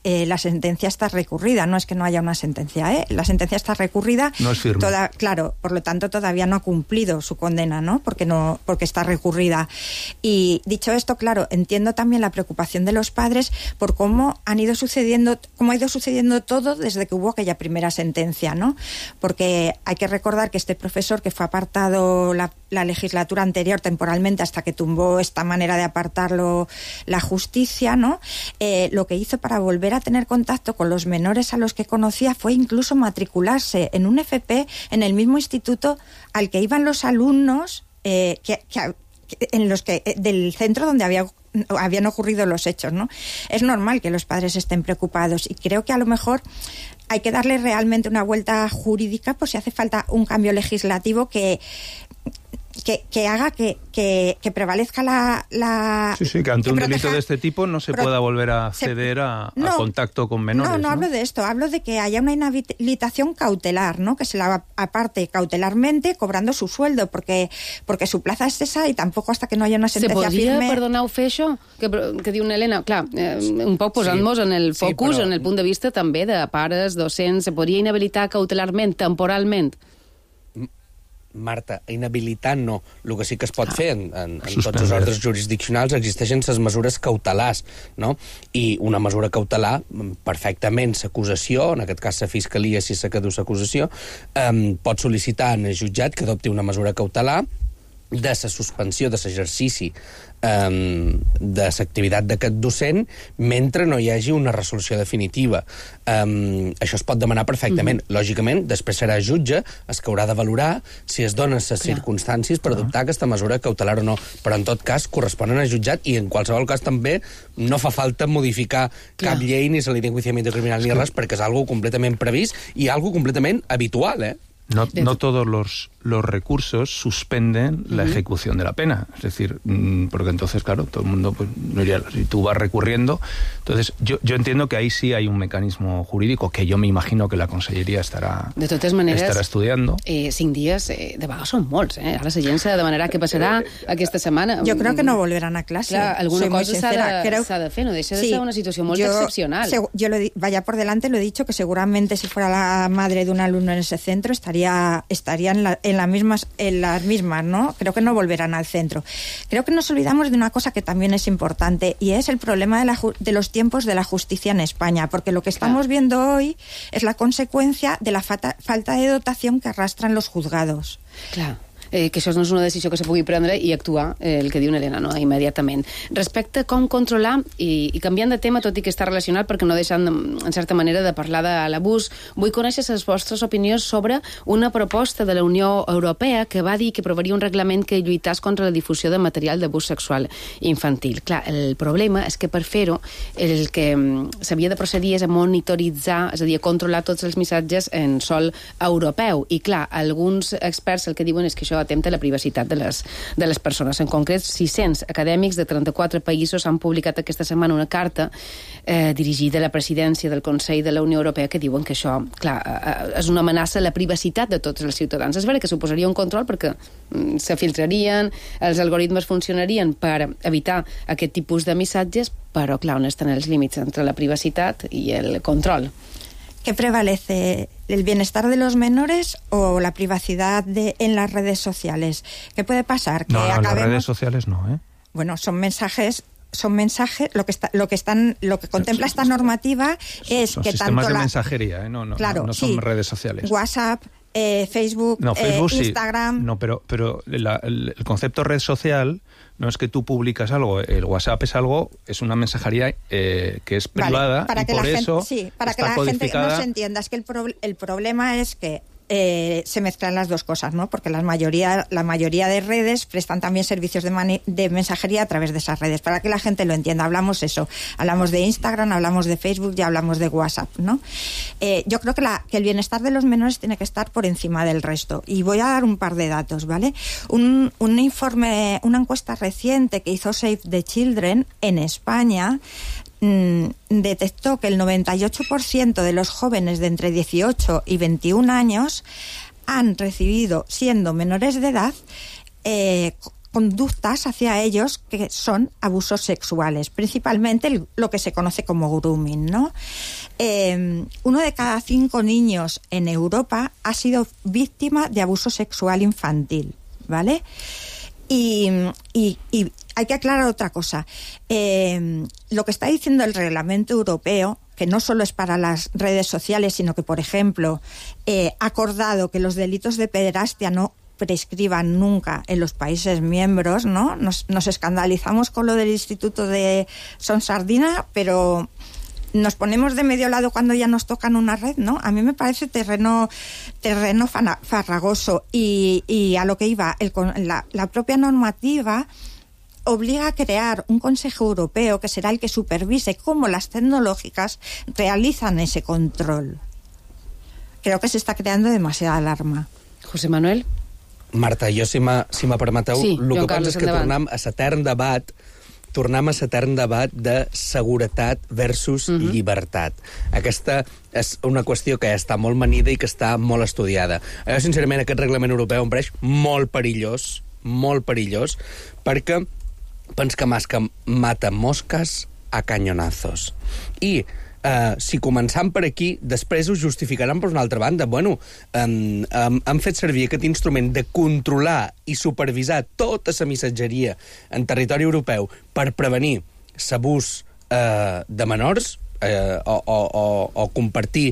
eh, la sentencia está recurrida, no es que no haya una sentencia, ¿eh? La sentencia está recurrida. No es firme. Toda, claro, por lo tanto todavía no ha cumplido su condena, ¿no? Porque no, porque está recurrida. Y dicho esto, claro, entiendo también la preocupación de los padres por cómo han ido sucediendo, cómo ha ido sucediendo todo desde que hubo aquella primera sentencia, ¿no? Porque hay que recordar que este profesor, que fue apartado la, la legislatura anterior temporalmente hasta que tumbó esta manera de apartarlo la justicia, ¿no? Eh, lo que hizo para volver a tener contacto con los menores a los que conocía fue incluso matricularse en un F P en el mismo instituto al que iban los alumnos eh, que, que, en los que del centro donde había habían ocurrido los hechos, ¿no? Es normal que los padres estén preocupados y creo que a lo mejor hay que darle realmente una vuelta jurídica por si hace falta un cambio legislativo que Que, que haga que, que, que prevalezca la, la... Sí, sí, que ante que un proteja, delito de este tipo no se pro, pueda volver a acceder se, a, no, a contacto con menores. No, no, no hablo de esto, hablo de que haya una inhabilitación cautelar, ¿no? Que se la aparte cautelarmente cobrando su sueldo, porque porque su plaza és esa i tampoc hasta que no haya una sentencia firme... Se podria, firme... perdoneu, fer això? Que, que diu una Helena, clar, eh, un poc posant-nos sí, en el focus, sí, però... en el punt de vista també de pares, docents, se podria inhabilitar cautelarment, temporalment? Marta, inhabilitar no. El que sí que es pot ah. fer en, en, en tots els ordres jurisdiccionals existeixen les mesures cautelars, no? I una mesura cautelar, perfectament, l'acusació, en aquest cas la fiscalia, si s'ha quedat l'acusació, eh, pot sol·licitar en el jutjat que adopti una mesura cautelar de la suspensió de l'exercici um, de l'activitat d'aquest docent mentre no hi hagi una resolució definitiva. Um, això es pot demanar perfectament. Mm-hmm. Lògicament, després serà jutge el que haurà de valorar si es donen les circumstàncies per adoptar aquesta mesura cautelar o no. Però en tot cas corresponen al jutjat i en qualsevol cas també no fa falta modificar Clar. cap llei ni la ley de enjuiciamiento criminal ni res perquè és algo completament previst i algo completament habitual, eh? No, no todos los, los recursos suspenden la uh-huh. ejecución de la pena. Es decir, porque entonces, claro, todo el mundo, pues, no iría, si tú vas recurriendo. Entonces, yo, yo entiendo que ahí sí hay un mecanismo jurídico que yo me imagino que la Conselleria estarà, de totes maneres, estarà estudiando. Eh, cinc dies, eh, de vegades són molts, eh? Ara la gent s'ha de demanar què passarà aquesta setmana. Yo creo que no volverán a clase. Clar, alguna Soy cosa s'ha de, creo... de fer, no deixa de sí, ser una situació molt yo, excepcional. Se, yo lo, vaya por delante, lo he dicho, que seguramente si fuera la madre de un alumno en ese centro estaría... estaría En, la, en, la mismas, en las mismas, ¿no? Creo que no volverán al centro. Creo que nos olvidamos de una cosa que también es importante y es el problema de, la, de los tiempos de la justicia en España, porque lo que estamos claro. viendo hoy es la consecuencia de la falta, falta de dotación que arrastran los juzgados. Claro. Eh, que això no és una decisió que se pugui prendre i actuar, eh, el que diu Helena, no? Immediatament. Respecte a com controlar, i, i canviant de tema, tot i que està relacionat perquè no deixant, en certa manera, de parlar de l'abús, vull conèixer les vostres opinions sobre una proposta de la Unió Europea que va dir que aprovaria un reglament que lluitàs contra la difusió de material d'abús sexual infantil. Clar, el problema és que per fer-ho el que s'havia de procedir és a monitoritzar, és a dir, a controlar tots els missatges en sol europeu. I clar, alguns experts el que diuen és que això atempta la privacitat de les, de les persones. En concret, sis-cents acadèmics de trenta-quatre països han publicat aquesta setmana una carta eh, dirigida a la presidència del Consell de la Unió Europea que diuen que això, clar, eh, és una amenaça a la privacitat de tots els ciutadans. És vera que suposaria un control perquè mm, se filtrarien, els algoritmes funcionarien per evitar aquest tipus de missatges, però, clar, on estan els límits entre la privacitat i el control? ¿Qué prevalece, el bienestar de los menores o la privacidad de, en las redes sociales? ¿Qué puede pasar? Que no, no, acabemos... las redes sociales no, ¿eh? Bueno, son mensajes... son mensajes, lo que está, lo que están, lo que contempla esta normativa es son que sistemas tanto de la, mensajería, ¿eh? no, no, claro, no, no son sí, redes sociales. WhatsApp, eh, Facebook, no, Facebook eh, Instagram. Sí. No, pero, pero la, el, el concepto red social no es que tú publicas algo, el WhatsApp es algo, es una mensajería eh, que es privada, vale, para y que por la eso gente, sí, para que está la codificada... gente no se entienda, es que el, pro, el problema es que Eh, se mezclan las dos cosas, ¿no? Porque la mayoría, la mayoría de redes prestan también servicios de, mani- de mensajería a través de esas redes. Para que la gente lo entienda, hablamos eso. Hablamos de Instagram, hablamos de Facebook y hablamos de WhatsApp, ¿no? Eh, yo creo que, la, que el bienestar de los menores tiene que estar por encima del resto. Y voy a dar un par de datos, ¿vale? Un, un informe, una encuesta reciente que hizo Save the Children en España detectó que el noventa y ocho por ciento de los jóvenes de entre dieciocho y veintiún años han recibido, siendo menores de edad, eh, conductas hacia ellos que son abusos sexuales, principalmente el, lo que se conoce como grooming, ¿no? Eh, uno de cada cinco niños en Europa ha sido víctima de abuso sexual infantil, ¿vale? Y, y, y hay que aclarar otra cosa. Eh, lo que está diciendo el reglamento europeo, que no solo es para las redes sociales, sino que, por ejemplo, eh, ha acordado que los delitos de pederastia no prescriban nunca en los países miembros, ¿no? Nos, nos escandalizamos con lo del Instituto de Son Sardina, pero nos ponemos de medio lado cuando ya nos tocan una red, ¿no? A mí me parece terreno terreno fana, farragoso y, y a lo que iba, el, la, la propia normativa obliga a crear un Consejo Europeo que será el que supervise cómo las tecnológicas realizan ese control. Creo que se está creando demasiada alarma. José Manuel? Marta, jo, si m'ha si permeteu, sí, el que Carles, penso és que endavant. tornem a l'etern debat tornem a l'etern debat de seguretat versus uh-huh. llibertat. Aquesta és una qüestió que està molt manida i que està molt estudiada. Jo, sincerament, aquest reglament europeu em pareix molt perillós, molt perillós, perquè pens que més que mata mosques a canyonazos. I Uh, si començam per aquí, després ho justificaran per una altra banda. Bueno, um, um, han fet servir aquest instrument de controlar i supervisar tota la missatgeria en territori europeu per prevenir l'abús uh, de menors uh, o, o, o, o compartir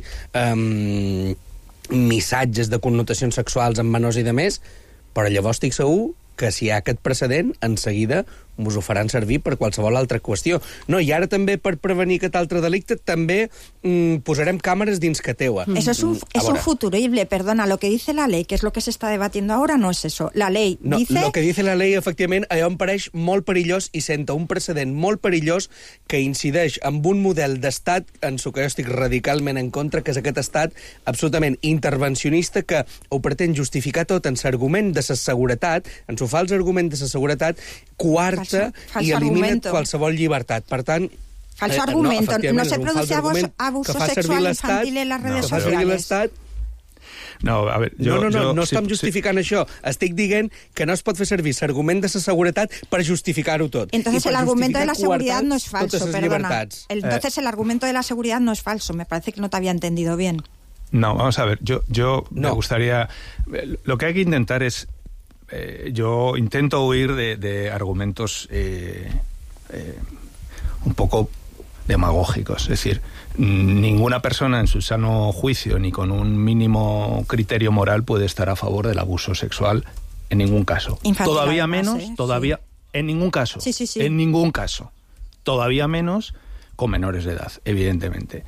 um, missatges de connotacions sexuals amb menors i de més, però llavors estic segur que si hi ha aquest precedent, en seguida us ho faran servir per qualsevol altra qüestió. No, i ara també per prevenir aquest altre delicte també mm, posarem càmeres dins que teua. Eso es un, es un futurible, perdona, lo que dice la ley, que es lo que se está debatiendo ahora, no es eso. La ley no, dice... Lo que dice la ley, efectivament, allò em pareix molt perillós i senta un precedent molt perillós que incideix en un model d'estat en el que jo estic radicalment en contra, que és aquest estat absolutament intervencionista que ho pretén justificar tot en l'argument de la seguretat, en el fals argument de la seguretat, coarta falso i elimina argumento. qualsevol llibertat. Per tant, falso eh, argumento. No, no se produce abuso, abuso sexual infantil en las redes que fa sociales. servir l'Estat. No, a ver, yo, no, no, no, yo, no sí, estem justificant sí. això. Estic dient que no es pot fer servir l'argument de la seguretat per justificar-ho tot. Entonces el argumento de la seguridad no es falso, perdona. Libertats. Entonces eh. el argumento de la seguridad no es falso. Me parece que no te había entendido bien. No, vamos a ver, yo, yo no. me gustaría... Lo que hay que intentar es... Eh, yo intento huir de, de argumentos eh, eh, un poco demagógicos. Es decir, ninguna persona en su sano juicio ni con un mínimo criterio moral puede estar a favor del abuso sexual en ningún caso. Infantil, todavía además, menos, ¿eh? todavía... Sí. En ningún caso. Sí, sí, sí. En ningún caso. Todavía menos con menores de edad, evidentemente.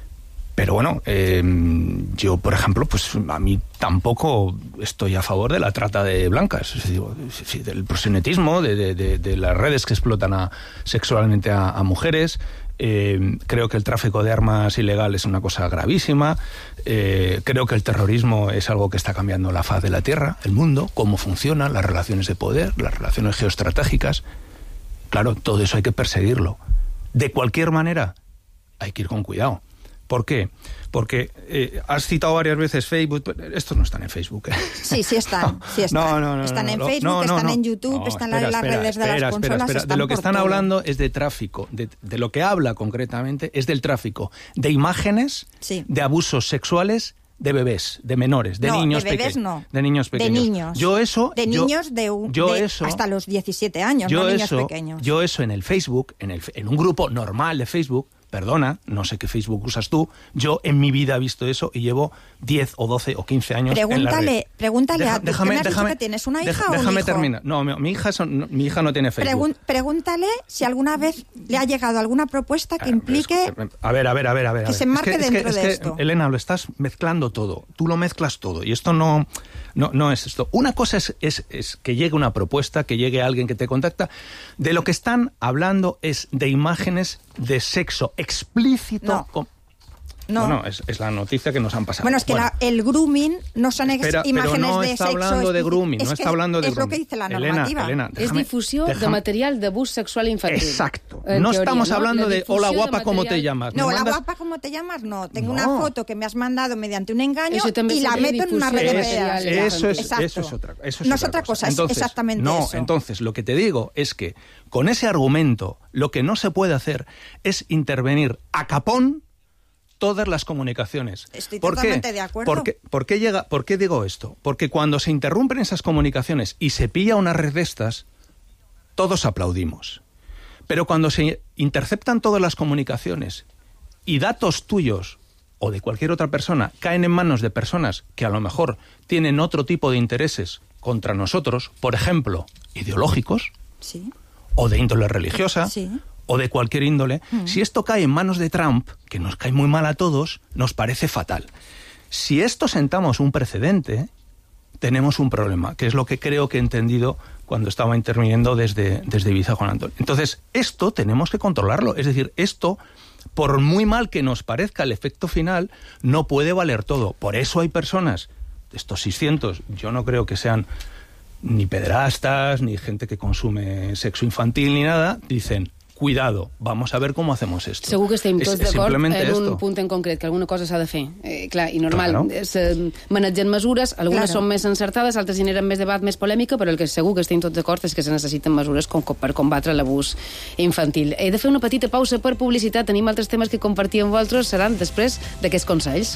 Pero bueno, eh, yo, por ejemplo, pues a mí tampoco estoy a favor de la trata de blancas, es decir, del proxenetismo, de, de, de, de las redes que explotan a, sexualmente a, a mujeres. Eh, creo que el tráfico de armas ilegal es una cosa gravísima. Eh, creo que el terrorismo es algo que está cambiando la faz de la Tierra, el mundo, cómo funcionan las relaciones de poder, las relaciones geoestratégicas. Claro, todo eso hay que perseguirlo. De cualquier manera, hay que ir con cuidado. ¿Por qué? Porque eh, has citado varias veces Facebook. Estos no están en Facebook. ¿eh? Sí, sí están. Sí están, no, no, no, están no, en no, Facebook, no, no, están no. en YouTube, no, están espera, en las espera, redes de espera, las espera, consolas. espera. Están De lo que por están todo. hablando es de tráfico. De, de lo que habla concretamente es del tráfico de imágenes sí. de abusos sexuales de bebés, de menores, de no, niños de bebés pequeños. No. De niños pequeños. De niños. Yo eso... De yo, niños de, un, yo de eso, hasta los diecisiete años, yo no niños eso, pequeños. Yo eso en el Facebook, en, el, en un grupo normal de Facebook, perdona, no sé qué Facebook usas tú, yo en mi vida he visto eso y llevo diez o doce o quince años pregúntale, en la red. Pregúntale Deja, a tu, déjame, ¿me has déjame, dicho que tienes una hija deja, o un déjame hijo? terminar. No, mi, mi, hija son, no, mi hija no tiene Facebook. Pregun pregúntale si alguna vez le ha llegado alguna propuesta que implique... A ver, a ver, a ver, a ver. Que se enmarque es que, dentro es que, de es que, esto. Elena, lo estás mezclando todo. Tú lo mezclas todo. Y esto no, no, no es esto. Una cosa es, es, es que llegue una propuesta, que llegue alguien que te contacta. De lo que están hablando es de imágenes de sexo explícito. No. Con... No. Bueno, es, es la noticia que nos han pasado. Bueno, es que bueno. la, el grooming no son Espera, imágenes pero no de está sexo. hablando de grooming, es no que está hablando de es grooming. lo que dice la Elena, normativa. Elena, És difusió déjame. de material d'abús sexual infantil. Exacto. En no teoría, estamos ¿no? hablando La de hola difusión guapa, de ¿cómo material... te llamas? No, ¿Me la mandas? guapa, ¿cómo te llamas? No, tengo No. una foto que me has mandado mediante un engaño Eso también y la sería meto en una red de difusión redes. de Eso es, Exacto. eso es otra, eso es no otra es otra cosa, es entonces, exactamente no, eso. Entonces, lo que te digo es que con ese argumento lo que no se puede hacer es intervenir a capón todas las comunicaciones. Estoy ¿Por totalmente qué? de acuerdo. ¿Por qué, por, qué llega, ¿Por qué digo esto? Porque cuando se interrumpen esas comunicaciones y se pilla una red de estas, todos aplaudimos. Pero cuando se interceptan todas las comunicaciones y datos tuyos o de cualquier otra persona caen en manos de personas que a lo mejor tienen otro tipo de intereses contra nosotros, por ejemplo, ideológicos, sí. o de índole religiosa, sí. o de cualquier índole, mm. si esto cae en manos de Trump, que nos cae muy mal a todos, nos parece fatal. Si esto sentamos un precedente, tenemos un problema, que es lo que creo que he entendido cuando estaba interviniendo desde, desde Ibiza Juan Antonio. Entonces, esto tenemos que controlarlo. Es decir, esto, por muy mal que nos parezca el efecto final, no puede valer todo. Por eso hay personas, estos seiscientos, yo no creo que sean ni pederastas, ni gente que consume sexo infantil, ni nada, dicen... cuidado, vamos a ver com hacemos esto. Segur que estem tots d'acord en esto. un punt en concret, que alguna cosa s'ha de fer. Eh, clar, i normal, claro. se manegen mesures, algunes claro. són més encertades, altres generen més debat, més polèmica, però el que segur que estem tots d'acord és que se necessiten mesures com, per combatre l'abús infantil. He de fer una petita pausa per publicitat, tenim altres temes que compartir amb vosaltres, seran després d'aquests consells.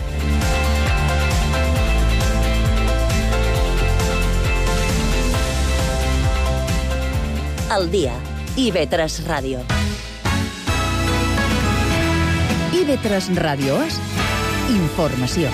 El dia. I V tres Ràdio. I V tres Ràdio és informació.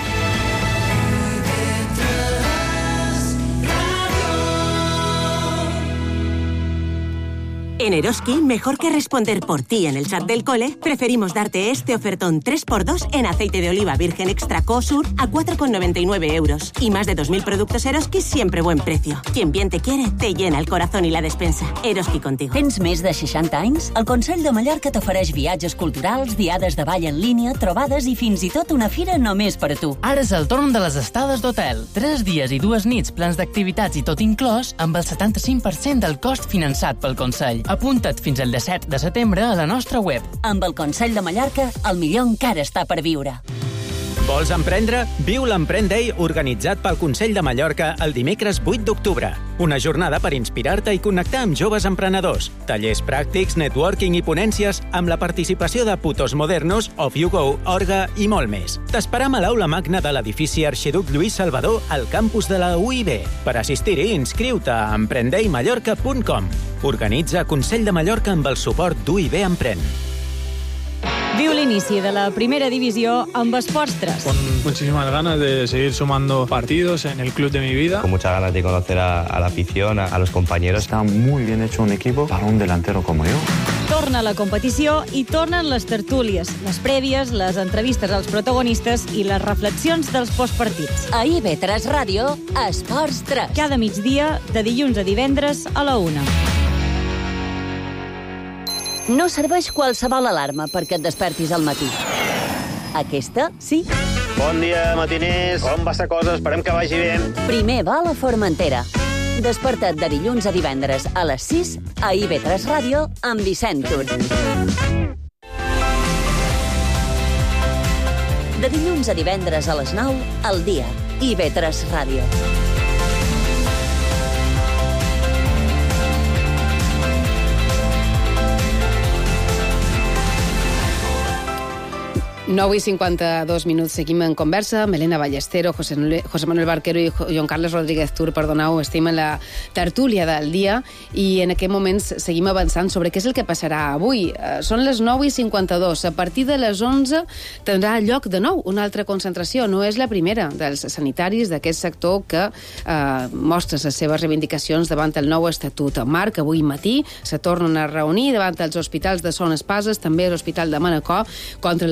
En Eroski, mejor que responder por ti en el chat del cole, preferimos darte este ofertón tres por dos en aceite de oliva virgen extra Cosur a cuatro con noventa y nueve euros. Y más de dos mil productos Eroski siempre buen precio. Quien bien te quiere, te llena el corazón i la despensa. Eroski contigo. Tens més de seixanta anys? El Consell de Mallorca t'ofereix viatges culturals, diades de ball en línia, trobades i fins i tot una fira només per a tu. Ara és el torn de les estades d'hotel. Tres dies i dues nits, plans d'activitats i tot inclòs, amb el setanta-cinc per cent del cost finançat pel Consell. Apunta't fins al disset de setembre a la nostra web. Amb el Consell de Mallorca, el millor encara està per viure. Vols emprendre? Viu l'Emprèn Day organitzat pel Consell de Mallorca el dimecres vuit d'octubre. Una jornada per inspirar-te i connectar amb joves emprenedors. Tallers pràctics, networking i ponències amb la participació de Putos Modernos, Off You Go, Orga i molt més. T'esperam a l'aula magna de l'edifici Arxiduc Lluís Salvador al campus de la U I B. Per assistir-hi, inscriu-te a emprendei mallorca punt com. Organitza Consell de Mallorca amb el suport d'U I B Emprèn. Viu l'inici de la primera divisió amb Esports tres. Con muchísimas ganas de seguir sumando partidos en el club de mi vida. Con muchas ganas de conocer a, a la afición, a, a los compañeros. Está muy bien hecho un equipo para un delantero como yo. Torna la competició i tornen les tertúlies, les prèvies, les entrevistes als protagonistes i les reflexions dels postpartits. A I V tres Ràdio, Esports tres. Cada migdia, de dilluns a divendres a la una. No serveix qualsevol alarma perquè et despertis al matí. Aquesta, sí. Bon dia, matiners. Com va la cosa? Esperem que vagi bé. Primer va a la Formentera. Desperta't de dilluns a divendres a les sis a I V tres Ràdio amb Vicent Tur. De dilluns a divendres a les nou, al dia. I V tres Ràdio. nou i cinquanta-dos minuts, seguim en conversa amb Elena Ballestero, José, José Manuel Barquero i Joan Carles Rodríguez Tur, perdoneu, estem en la tertúlia del dia i en aquest moment seguim avançant sobre què és el que passarà avui. Són les nou i cinquanta-dos. A partir de les onze tindrà lloc de nou una altra concentració. No és la primera dels sanitaris d'aquest sector que eh, mostra les seves reivindicacions davant el nou Estatut Marc. Avui matí se tornen a reunir davant els hospitals de Son Espases, també l'Hospital de Manacor, contra l'aprovació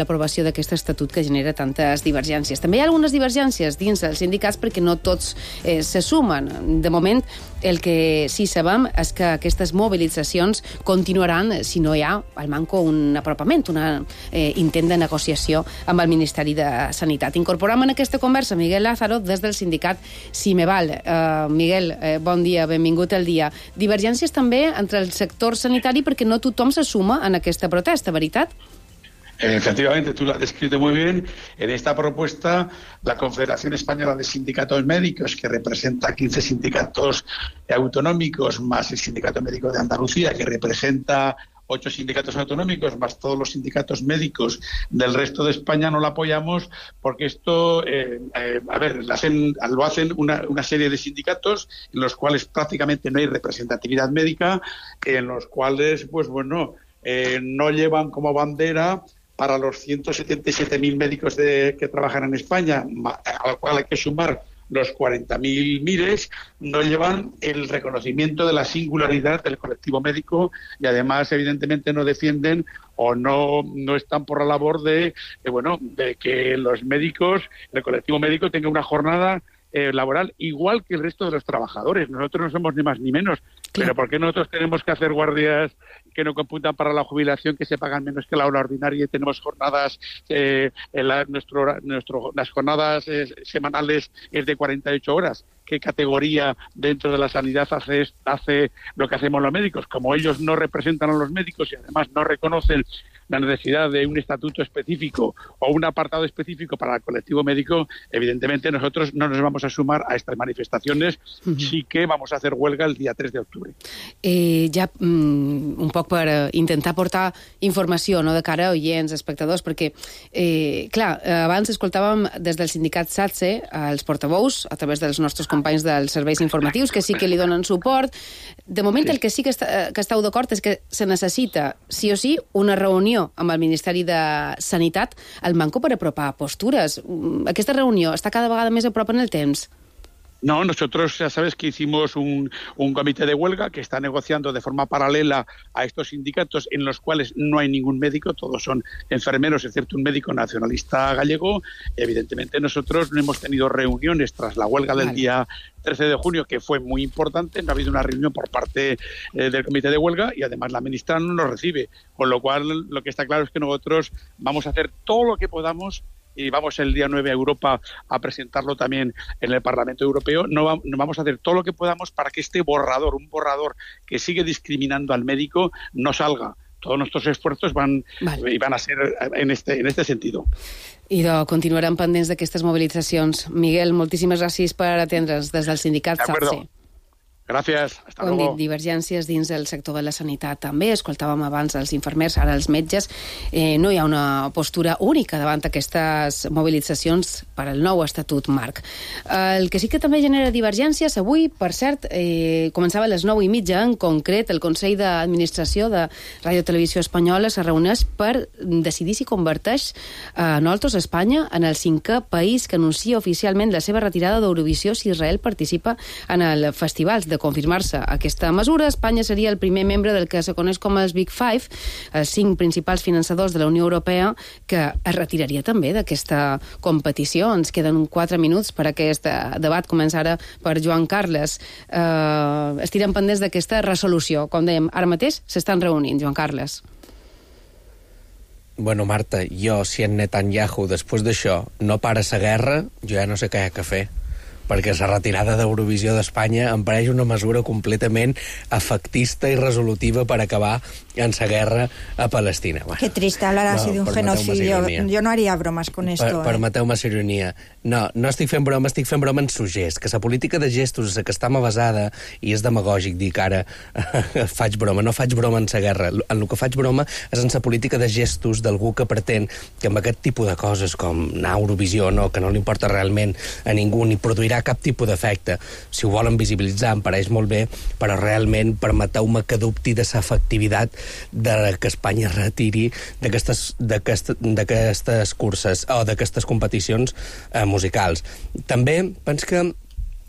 l'aprovació d'aquest estatut que genera tantes divergències. També hi ha algunes divergències dins dels sindicats perquè no tots eh, se sumen. De moment, el que sí sabem és que aquestes mobilitzacions continuaran si no hi ha al manco un apropament, un eh, intent de negociació amb el Ministeri de Sanitat. Incorporem en aquesta conversa Miguel Lázaro des del sindicat Simeval. Uh, Miguel, eh, bon dia, benvingut al dia. Divergències també entre el sector sanitari perquè no tothom se suma en aquesta protesta, veritat? Efectivamente, tú lo has descrito muy bien. En esta propuesta, la Confederación Española de Sindicatos Médicos, que representa quince sindicatos autonómicos, más el Sindicato Médico de Andalucía, que representa ocho sindicatos autonómicos, más todos los sindicatos médicos del resto de España, no lo apoyamos porque esto, eh, eh, a ver, lo hacen, lo hacen una, una serie de sindicatos en los cuales prácticamente no hay representatividad médica, en los cuales, pues bueno, eh, no llevan como bandera para los ciento setenta y siete mil médicos de, que trabajan en España, a lo cual hay que sumar los cuarenta mil MIRES, no llevan el reconocimiento de la singularidad del colectivo médico y además, evidentemente, no defienden o no, no están por la labor de, de, bueno, de que los médicos, el colectivo médico tenga una jornada Eh, laboral igual que el resto de los trabajadores. Nosotros no somos ni más ni menos, claro. Pero ¿por qué nosotros tenemos que hacer guardias que no computan para la jubilación, que se pagan menos que la hora ordinaria y tenemos jornadas, eh, en la, nuestro, nuestro, las jornadas eh, semanales es de cuarenta y ocho horas? ¿Qué categoría dentro de la sanidad hace, hace lo que hacemos los médicos? Como ellos no representan a los médicos y además no reconocen la necesidad de un estatuto específico o un apartado específico para el colectivo médico, evidentemente nosotros no nos vamos a sumar a estas manifestaciones, uh-huh. Sí que vamos a hacer huelga el día tres de octubre. Eh, ja mm, un poc per intentar portar informació, no, de cara a oients, espectadors, perquè, eh, clar, abans escoltàvem des del sindicat SATSE els portaveus, a través dels nostres companys dels serveis informatius, que sí que li donen suport. De moment, sí. El que sí que, està, que esteu d'acord és que se necessita, sí o sí, una reunió amb el Ministeri de Sanitat al manco per apropar postures. Aquesta reunió està cada vegada més a prop en el temps? No, nosotros ya sabes que hicimos un, un comité de huelga que está negociando de forma paralela a estos sindicatos en los cuales no hay ningún médico, todos son enfermeros, excepto un médico nacionalista gallego. Evidentemente nosotros no hemos tenido reuniones tras la huelga del vale. día trece de junio, que fue muy importante, no ha habido una reunión por parte eh, del comité de huelga y además la ministra no nos recibe, con lo cual lo que está claro es que nosotros vamos a hacer todo lo que podamos y vamos el día nueve a Europa a presentarlo también en el Parlamento Europeo. No, va, no vamos a hacer todo lo que podamos para que este borrador, un borrador que sigue discriminando al médico, no salga. Todos nuestros esfuerzos van, vale. van a ser en este, en este sentido. I de, continuarem pendents d'aquestes mobilitzacions. Miguel, moltíssimes gràcies per atendre'ns des del sindicat SATSE. Gràcies, hasta luego. luego. Dit, divergències dins del sector de la sanitat també. Escoltàvem abans els infermers, ara els metges. Eh, no hi ha una postura única davant aquestes mobilitzacions per al nou Estatut Marc. El que sí que també genera divergències, avui, per cert, eh, començava a les nou i mitja, en concret, el Consell d'Administració de Ràdio Televisió Espanyola se reuneix per decidir si converteix eh, nosaltres, Espanya, en el cinquè país que anuncia oficialment la seva retirada d'Eurovisió si Israel participa en el festival. De confirmar-se aquesta mesura, Espanya seria el primer membre del que se coneix com els Big Five, els cinc principals finançadors de la Unió Europea, que es retiraria també d'aquesta competició. Ens queden quatre minuts per aquest debat. Comença ara per Joan Carles. Eh, estirem pendents d'aquesta resolució. Com dèiem, ara mateix s'estan reunint, Joan Carles. Bueno, Marta, jo, si en Netanyahu, després d'això, no para la guerra, jo ja no sé què hi ha que fer, perquè la retirada d'Eurovisió d'Espanya em pareix una mesura completament efectista i resolutiva per acabar en la guerra a Palestina. Bueno, Qué triste hablar así no, de un genocidio. Yo no haría bromas con esto. Per, eh. Permeteu-me la ironia. No, no estic fent broma, estic fent broma en su gest, que la política de gestos és la que està basada, i és demagògic dir que ara faig broma. No faig broma en la guerra. En el que faig broma és en la política de gestos d'algú que pretén que amb aquest tipus de coses com anar a Eurovisió, no, que no li importa realment a ningú ni produirà cap tipus d'efecte. Si ho volen visibilitzar em pareix molt bé, però realment permeteu-me que dubti de l'efectivitat de que Espanya retiri d'aquestes d'aquestes curses o d'aquestes competicions eh, musicals. També penso que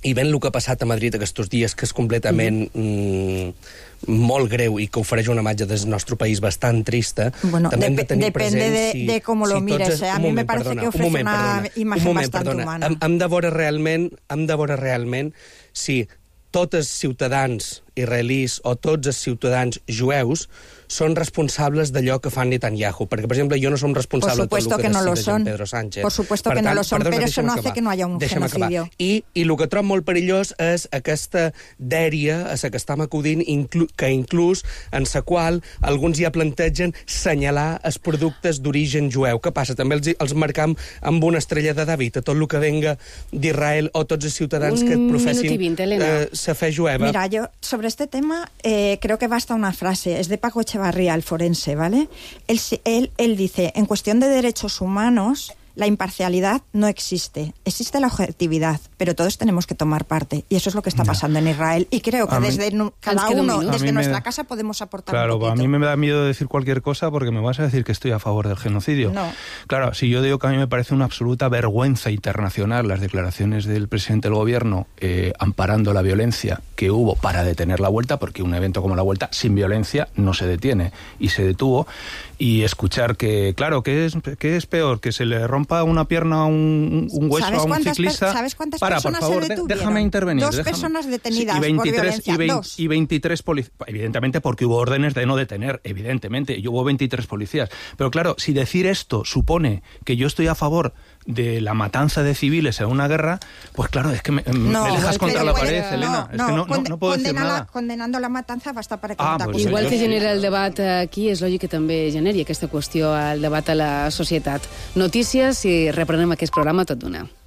i ben el que ha passat a Madrid aquests dies, que és completament mm, molt greu i que ofereix una imatge del nostre país bastant trista, bueno, també hem de tenir depende present... de, si, de cómo lo si mires. tots, Eh? A mi me parece perdona, que ofrece moment, una perdona, imagen moment, bastante perdona. humana. Hem, hem de veure realment, hem de veure realment si tots els ciutadans israelís o tots els ciutadans jueus són responsables d'allò que fan Netanyahu. Perquè, per exemple, jo no som responsable de tot el que, que no lo decideix son. en Pedro Sánchez. Por supuesto per que tant, no lo son, perdona, pero eso no acabar. hace que no haya un Deixa'm genocidio. Acabar. I, I el que trobo molt perillós és aquesta dèria a la que estem acudint, inclu que inclús en la qual alguns ja plantegen senyalar els productes d'origen jueu. Què passa? També els, els marcam amb una estrella de David a tot el que venga d'Israel o tots els ciutadans un que professin eh, la fe jueva. Mira, yo sobre este tema eh, creo que basta una frase. Es de Paco Echevarría, el forense, ¿vale? Él, él, él dice, en cuestión de derechos humanos, la imparcialidad no existe. Existe la objetividad, pero todos tenemos que tomar parte. Y eso es lo que está pasando en Israel. Y creo que A mí- desde nu- cada queda un uno, minuto. desde A mí me nuestra da- casa, podemos aportar Claro, un poquito. a mí me da miedo decir cualquier cosa porque me vas a decir que estoy a favor del genocidio. No. Claro, si yo digo que a mí me parece una absoluta vergüenza internacional las declaraciones del presidente del gobierno eh, amparando la violencia que hubo para detener la vuelta, porque un evento como la vuelta sin violencia no se detiene, y se detuvo, y escuchar que, claro, ¿qué es, qué es peor? ¿Que se le rompa una pierna a un, un hueso ¿Sabes a un cuántas per- ciclista? ¿sabes cuántas Para, personas por favor, se de- detuvieron? déjame intervenir. Dos déjame. personas detenidas Sí, y por veintitrés, violencia, y veinte, dos. y veintitrés policías, evidentemente porque hubo órdenes de no detener, evidentemente, y hubo veintitrés policías. Pero claro, si decir esto supone que yo estoy a favor de la matanza de civiles en una guerra, pues claro, es que me, No, me dejas contra pero la bueno, pared, Elena. no, Es que no, no, conde- no puedo decir condena la- nada. Condenando la matanza basta para que Ah, no te pues acusen. Igual jo que sí. genera el debat aquí, és lògic que també generi aquesta qüestió al debat a la societat. Notícies i reprenem aquest programa tot d'una.